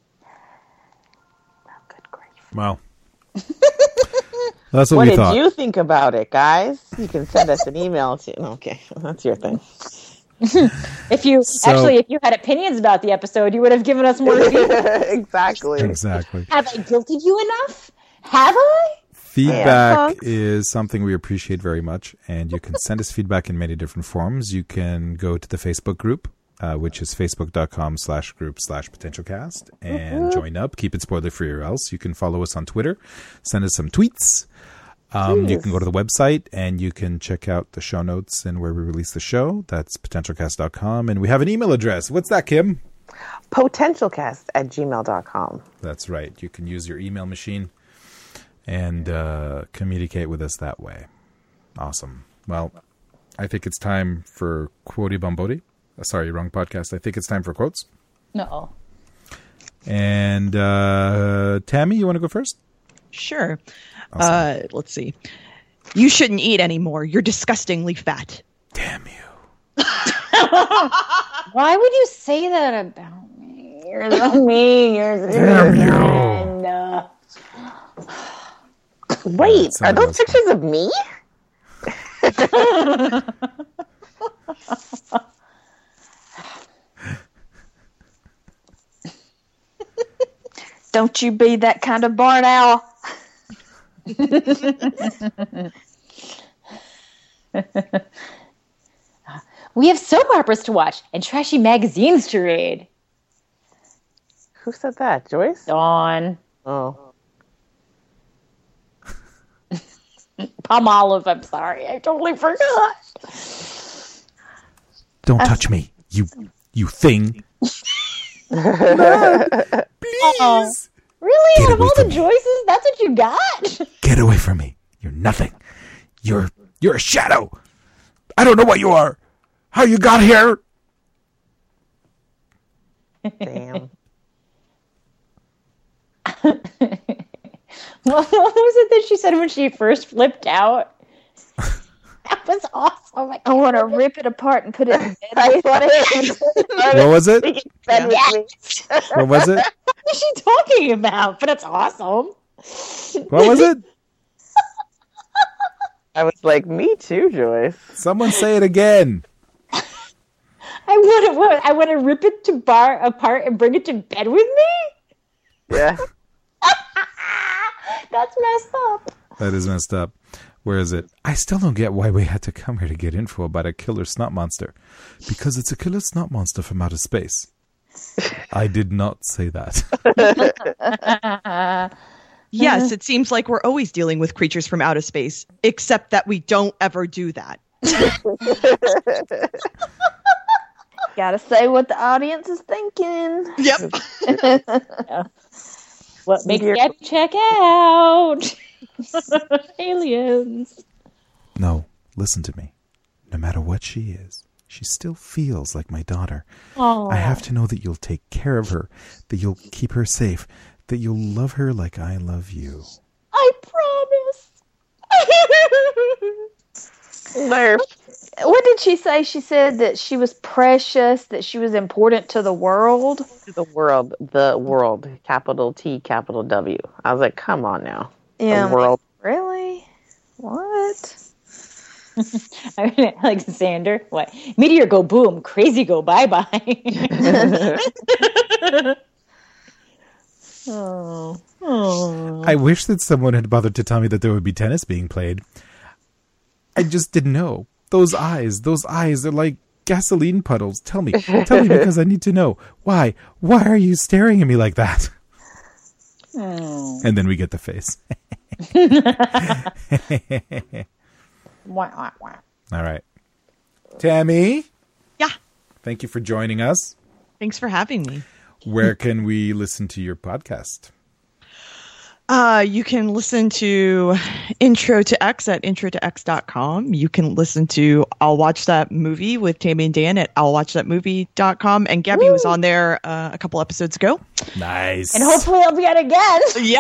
[SPEAKER 3] good grief.
[SPEAKER 2] Wow. That's what,
[SPEAKER 5] What
[SPEAKER 2] we
[SPEAKER 5] did
[SPEAKER 2] thought.
[SPEAKER 5] you think about it, guys? You can send us an email to. Okay, that's your thing.
[SPEAKER 3] If you
[SPEAKER 2] So-
[SPEAKER 3] actually, if you had opinions about the episode, you would have given us more feedback.
[SPEAKER 5] Exactly.
[SPEAKER 2] Exactly.
[SPEAKER 3] Have I guilted you enough? Have I?
[SPEAKER 2] Feedback
[SPEAKER 5] Yeah.
[SPEAKER 2] is something we appreciate very much, and you can send us feedback in many different forms. You can go to the Facebook group, uh, which is facebook.com slash group slash potentialcast, and join up. Keep it spoiler free or else. You can follow us on Twitter. Send us some tweets. Um, you can go to the website, and you can check out the show notes and where we release the show. That's potentialcast dot com, and we have an email address. What's that, Kim?
[SPEAKER 5] Potentialcast at gmail dot com.
[SPEAKER 2] That's right. You can use your email machine and uh, communicate with us that way. Awesome. Well, I think it's time for Quoty Bombodi. Uh, sorry, wrong podcast. I think it's time for quotes.
[SPEAKER 3] No.
[SPEAKER 2] And uh, Tammy, you want to go first?
[SPEAKER 6] Sure.
[SPEAKER 2] Awesome.
[SPEAKER 6] Uh, let's see. You shouldn't eat anymore. You're disgustingly fat.
[SPEAKER 2] Damn you.
[SPEAKER 3] Why would you say that about me? You're so mean. You're so
[SPEAKER 2] Damn you.
[SPEAKER 3] And, uh,
[SPEAKER 5] Wait,
[SPEAKER 2] Yeah,
[SPEAKER 5] are those
[SPEAKER 2] that's
[SPEAKER 5] pictures of me?
[SPEAKER 4] Don't you be that kind of barn owl.
[SPEAKER 3] we have soap operas to watch and trashy magazines to read.
[SPEAKER 5] Who said that? Joyce?
[SPEAKER 3] Dawn.
[SPEAKER 5] Oh.
[SPEAKER 3] Palmolive, I'm sorry. I totally forgot.
[SPEAKER 2] Don't touch me, you you thing.
[SPEAKER 3] Oh,
[SPEAKER 2] Please.
[SPEAKER 3] really?
[SPEAKER 2] Get
[SPEAKER 3] Out of
[SPEAKER 2] away
[SPEAKER 3] all the
[SPEAKER 2] from me.
[SPEAKER 3] choices, that's what you got?
[SPEAKER 2] Get away from me. You're nothing. You're you're a shadow. I don't know what you are. How you got here?
[SPEAKER 5] Damn.
[SPEAKER 3] What, what was it that she said when she first flipped out? That was awesome.
[SPEAKER 4] I want to rip it apart and put it in bed.
[SPEAKER 5] I thought
[SPEAKER 2] What was it?
[SPEAKER 5] That was me.
[SPEAKER 2] What was it?
[SPEAKER 3] What is she talking about? But it's awesome.
[SPEAKER 2] What was it?
[SPEAKER 5] I was like, me too, Joyce.
[SPEAKER 2] Someone say it again.
[SPEAKER 3] I want to. I want to rip it to bar apart and bring it to bed with me.
[SPEAKER 5] Yeah.
[SPEAKER 3] That's messed up.
[SPEAKER 2] That is messed up. Where is it? I still don't get why we had to come here to get info about a killer snot monster. Because it's a killer snot monster from outer space. I did not say that.
[SPEAKER 6] Yes, it seems like we're always dealing with creatures from outer space, except that we don't ever do that.
[SPEAKER 4] Gotta say what the audience is thinking.
[SPEAKER 6] Yep.
[SPEAKER 3] What makes
[SPEAKER 5] Dear-
[SPEAKER 3] you check out? Aliens.
[SPEAKER 2] No, listen to me. No matter what she is, she still feels like my daughter.
[SPEAKER 3] Oh,
[SPEAKER 2] I have to know that you'll take care of her, that you'll keep her safe, that you'll love her like I love you.
[SPEAKER 3] I promise.
[SPEAKER 5] Nerf.
[SPEAKER 4] What did she say? She said that she was precious, that she was important to the world.
[SPEAKER 5] The world. The world. Capital T, capital W. I was like, come on now.
[SPEAKER 4] Yeah.
[SPEAKER 5] The world.
[SPEAKER 4] Really? What?
[SPEAKER 3] I mean, Alexander, what? Meteor go boom, crazy go bye bye. oh, oh.
[SPEAKER 2] I wish that someone had bothered to tell me that there would be tennis being played. I just didn't know. Those eyes, those eyes, they're like gasoline puddles. Tell me, tell me because I need to know. Why? Why are you staring at me like that?
[SPEAKER 3] Oh.
[SPEAKER 2] And then we get the face.
[SPEAKER 3] Wah, wah, wah.
[SPEAKER 2] All right. Tammy?
[SPEAKER 6] Yeah.
[SPEAKER 2] Thank you for joining us.
[SPEAKER 6] Thanks for having me.
[SPEAKER 2] Where can we listen to your podcast?
[SPEAKER 6] Uh, you can listen to Intro to X at intro to x dot com. You can listen to I'll Watch That Movie with Tammy and Dan at i'll watch that movie dot com. And Gabby Woo! was on there uh, a couple episodes ago.
[SPEAKER 2] Nice.
[SPEAKER 3] And hopefully I'll be on again.
[SPEAKER 6] Yeah.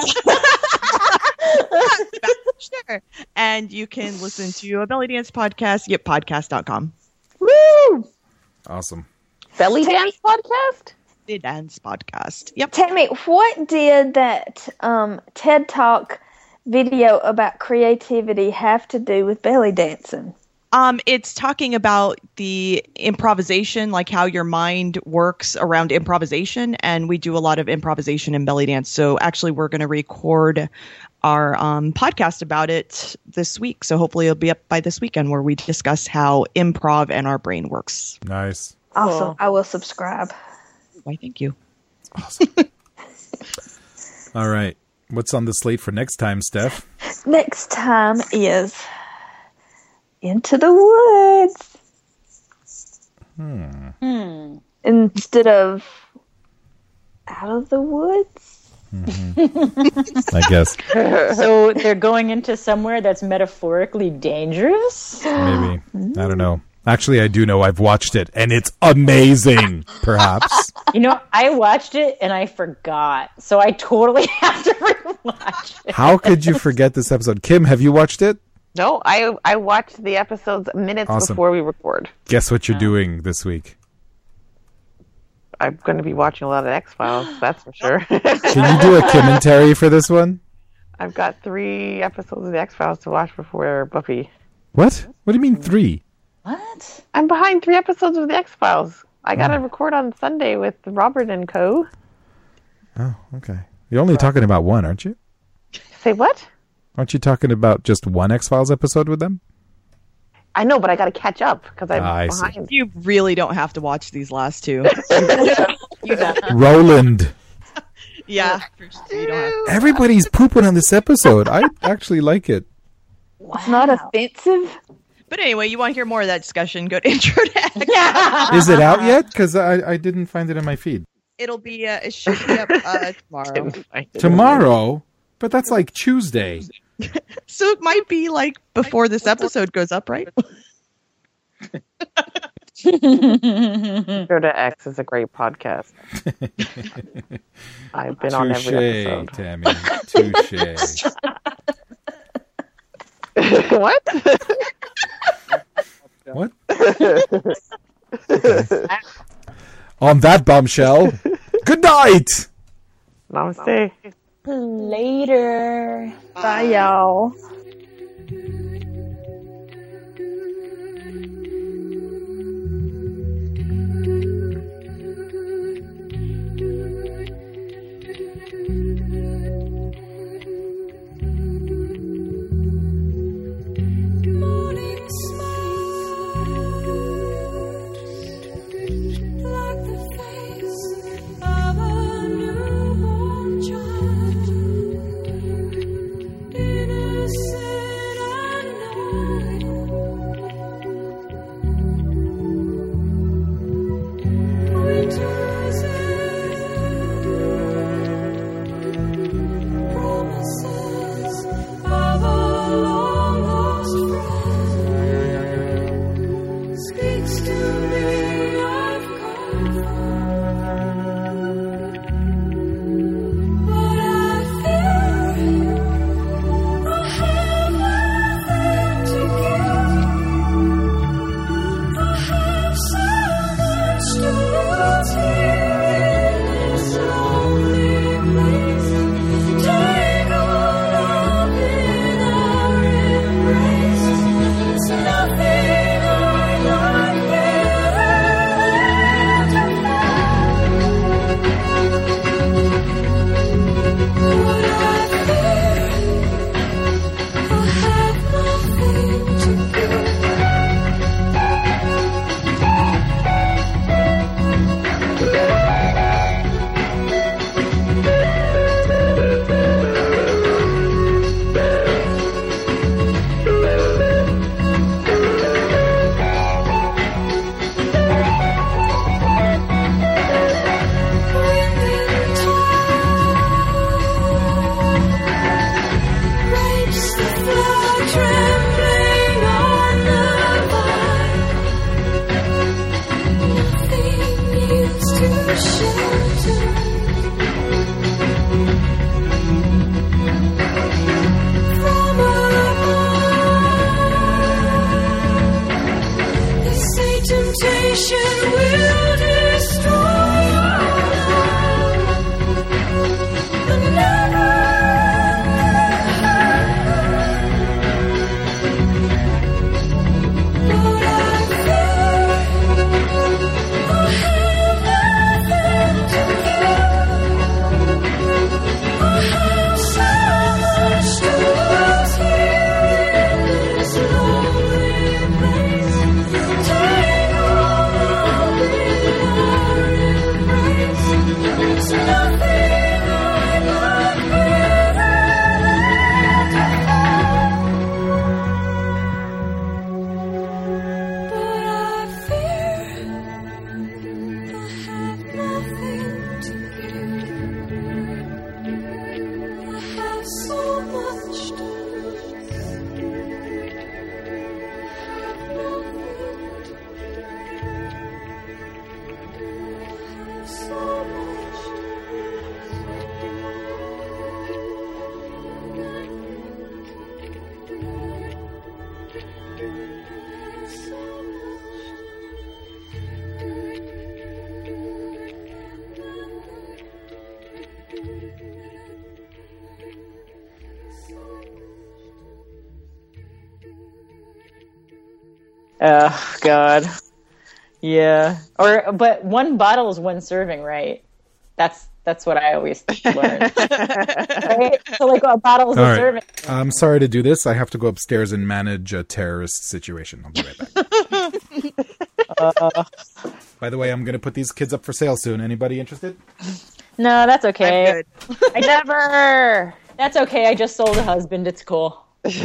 [SPEAKER 6] Sure. And you can listen to a belly dance podcast, yep, podcast dot com.
[SPEAKER 4] Woo!
[SPEAKER 2] Awesome.
[SPEAKER 5] Belly dance podcast?
[SPEAKER 6] The dance podcast. Yep.
[SPEAKER 4] Tammy, what did that um, TED Talk video about creativity have to do with belly dancing?
[SPEAKER 6] Um, it's talking about the improvisation, like how your mind works around improvisation, and we do a lot of improvisation in belly dance. So actually, we're going to record our um, podcast about it this week. So hopefully, it'll be up by this weekend, where we discuss how improv and our brain works.
[SPEAKER 2] Nice.
[SPEAKER 4] Awesome.
[SPEAKER 3] Cool.
[SPEAKER 4] I will subscribe.
[SPEAKER 6] Why, thank you.
[SPEAKER 2] Awesome. All right. What's on the slate for next time, Steph?
[SPEAKER 4] Next time is Into the Woods.
[SPEAKER 2] Hmm.
[SPEAKER 3] Hmm.
[SPEAKER 4] Instead of Out of the Woods.
[SPEAKER 2] Mm-hmm. I guess.
[SPEAKER 3] So they're going into somewhere that's metaphorically dangerous?
[SPEAKER 2] Maybe. I don't know. Actually, I do know. I've watched it, and it's amazing, perhaps.
[SPEAKER 3] You know, I watched it, and I forgot. So I totally have to rewatch it.
[SPEAKER 2] How could you forget this episode? Kim, have you watched it?
[SPEAKER 5] No, I I watched the episodes minutes
[SPEAKER 2] Awesome.
[SPEAKER 5] before we record.
[SPEAKER 2] Guess what you're doing this week?
[SPEAKER 5] I'm going to be watching a lot of X-Files, that's for sure.
[SPEAKER 2] Can you do a commentary for this one?
[SPEAKER 5] I've got three episodes of the X-Files to watch before Buffy.
[SPEAKER 2] What? What do you mean three?
[SPEAKER 3] What?
[SPEAKER 5] I'm behind three episodes of the X-Files. I got to record on Sunday with Robert and co.
[SPEAKER 2] Oh, okay. You're only talking about one, aren't you?
[SPEAKER 5] Say what?
[SPEAKER 2] Aren't you talking about just one X-Files episode with them?
[SPEAKER 5] I know, but I got to catch up because I'm
[SPEAKER 2] Ah, I see.
[SPEAKER 5] behind.
[SPEAKER 6] You really don't have to watch these last two.
[SPEAKER 3] You got
[SPEAKER 2] Roland.
[SPEAKER 6] Yeah. You don't have to.
[SPEAKER 2] Everybody's pooping on this episode. I actually like it.
[SPEAKER 4] It's not offensive.
[SPEAKER 6] But anyway, you want to hear more of that discussion, go to Intro to X.
[SPEAKER 2] Is it out yet? Because I, I didn't find it in my feed.
[SPEAKER 6] It'll be, uh, it should be up uh, tomorrow.
[SPEAKER 2] Tomorrow? But that's like Tuesday.
[SPEAKER 6] So it might be like before this episode goes up, right?
[SPEAKER 5] Intro to X is a great podcast. I've been on every episode.
[SPEAKER 2] Tammy. Touche.
[SPEAKER 5] What?
[SPEAKER 2] What? Okay. On that bombshell, good night!
[SPEAKER 5] Namaste.
[SPEAKER 3] Later.
[SPEAKER 4] Bye, y'all.
[SPEAKER 7] Child, innocent.
[SPEAKER 3] Oh, God. Yeah. Or, but one bottle is one serving, right? That's that's what I always learned. Right? So, like, a bottle is
[SPEAKER 2] All
[SPEAKER 3] a
[SPEAKER 2] right.
[SPEAKER 3] serving.
[SPEAKER 2] I'm sorry to do this. I have to go upstairs and manage a terrorist situation. I'll be right back.
[SPEAKER 3] uh,
[SPEAKER 2] By the way, I'm going to put these kids up for sale soon. Anybody interested?
[SPEAKER 3] No, that's okay.
[SPEAKER 6] I
[SPEAKER 3] never. That's okay. I just sold a husband. It's cool.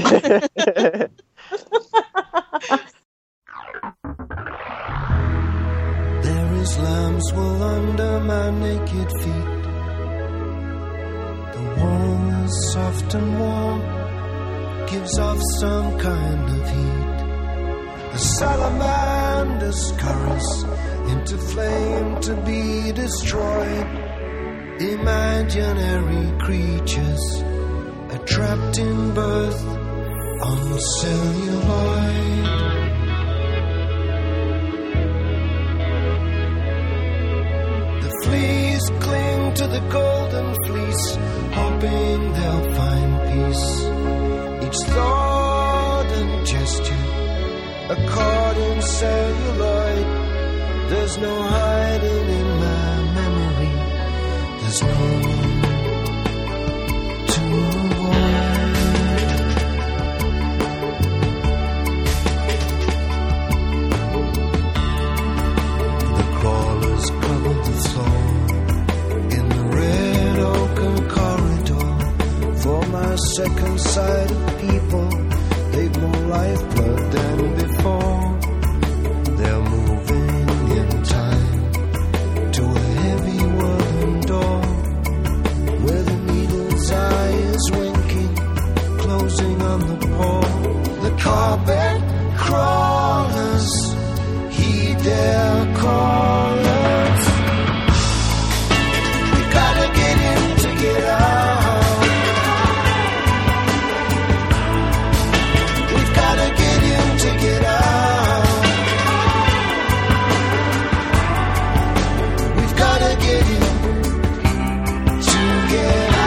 [SPEAKER 7] There is lamb's wool under my naked feet. The wool is soft and warm, gives off some kind of heat. A salamander's chorus into flame to be destroyed. Imaginary creatures are trapped in birth on celluloid. Fleas cling to the golden fleece, hoping they'll find peace. Each thought and gesture, a cord in celluloid. There's no hiding in my memory. There's no one to avoid. The crawlers cover the floor in the red ochre corridor. For my second sight of people, they've more lifeblood than before. They're moving in time to a heavy wooden door, where the needle's eye is winking, closing on the pole. The carpet crawlers heed their callers. We gotta get in to get out. We've gotta get in to get out. We've gotta get in to get out.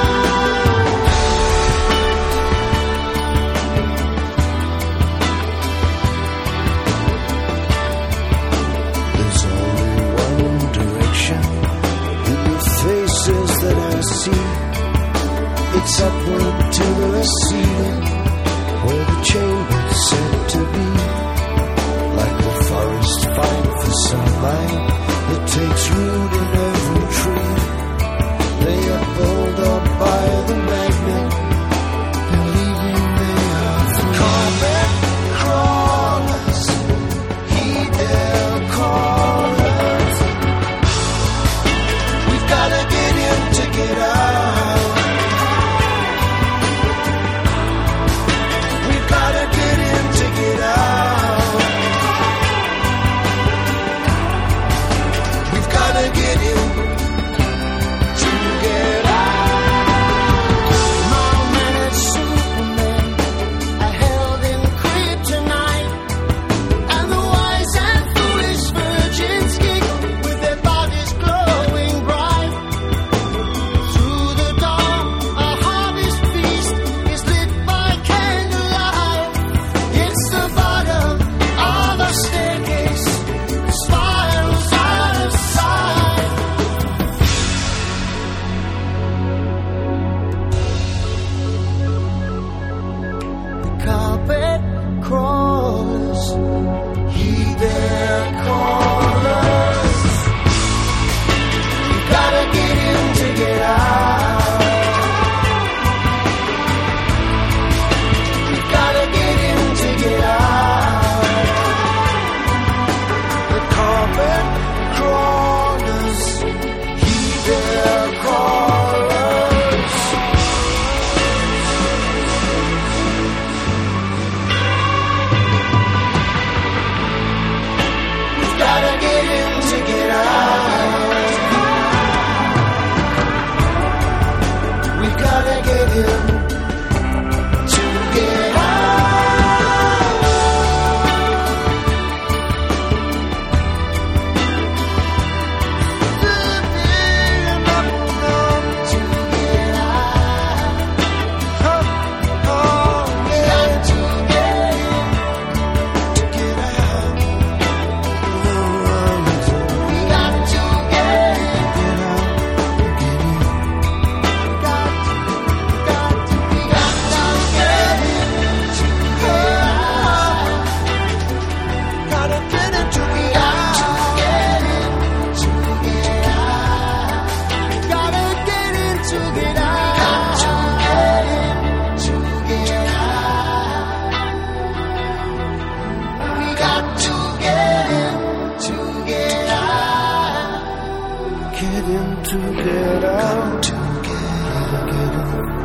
[SPEAKER 7] There's only one direction in the faces that I see. It's upward to the ceiling, where the chamber's said to be. Like the forest fight for sunlight that takes root in every tree. They are pulled up by the magnet, believing they are free. Carpet crawlers heed their callers. We've gotta get in to get out. heed their callers. You gotta get in to get out. You gotta get in to get out. The carpet crawlers, heed their callers. We've gotta get in to get out. We gotta get in to get out. To get out. Oh, oh, we got to get in to get out. We got to get in. Got to, got to, we got to get in to get out. Gotta get in to get out. Get in to get out. Gotta get in to get out. Got to get in to get out. We got to get in to get out. Get in to get out. To get, get in.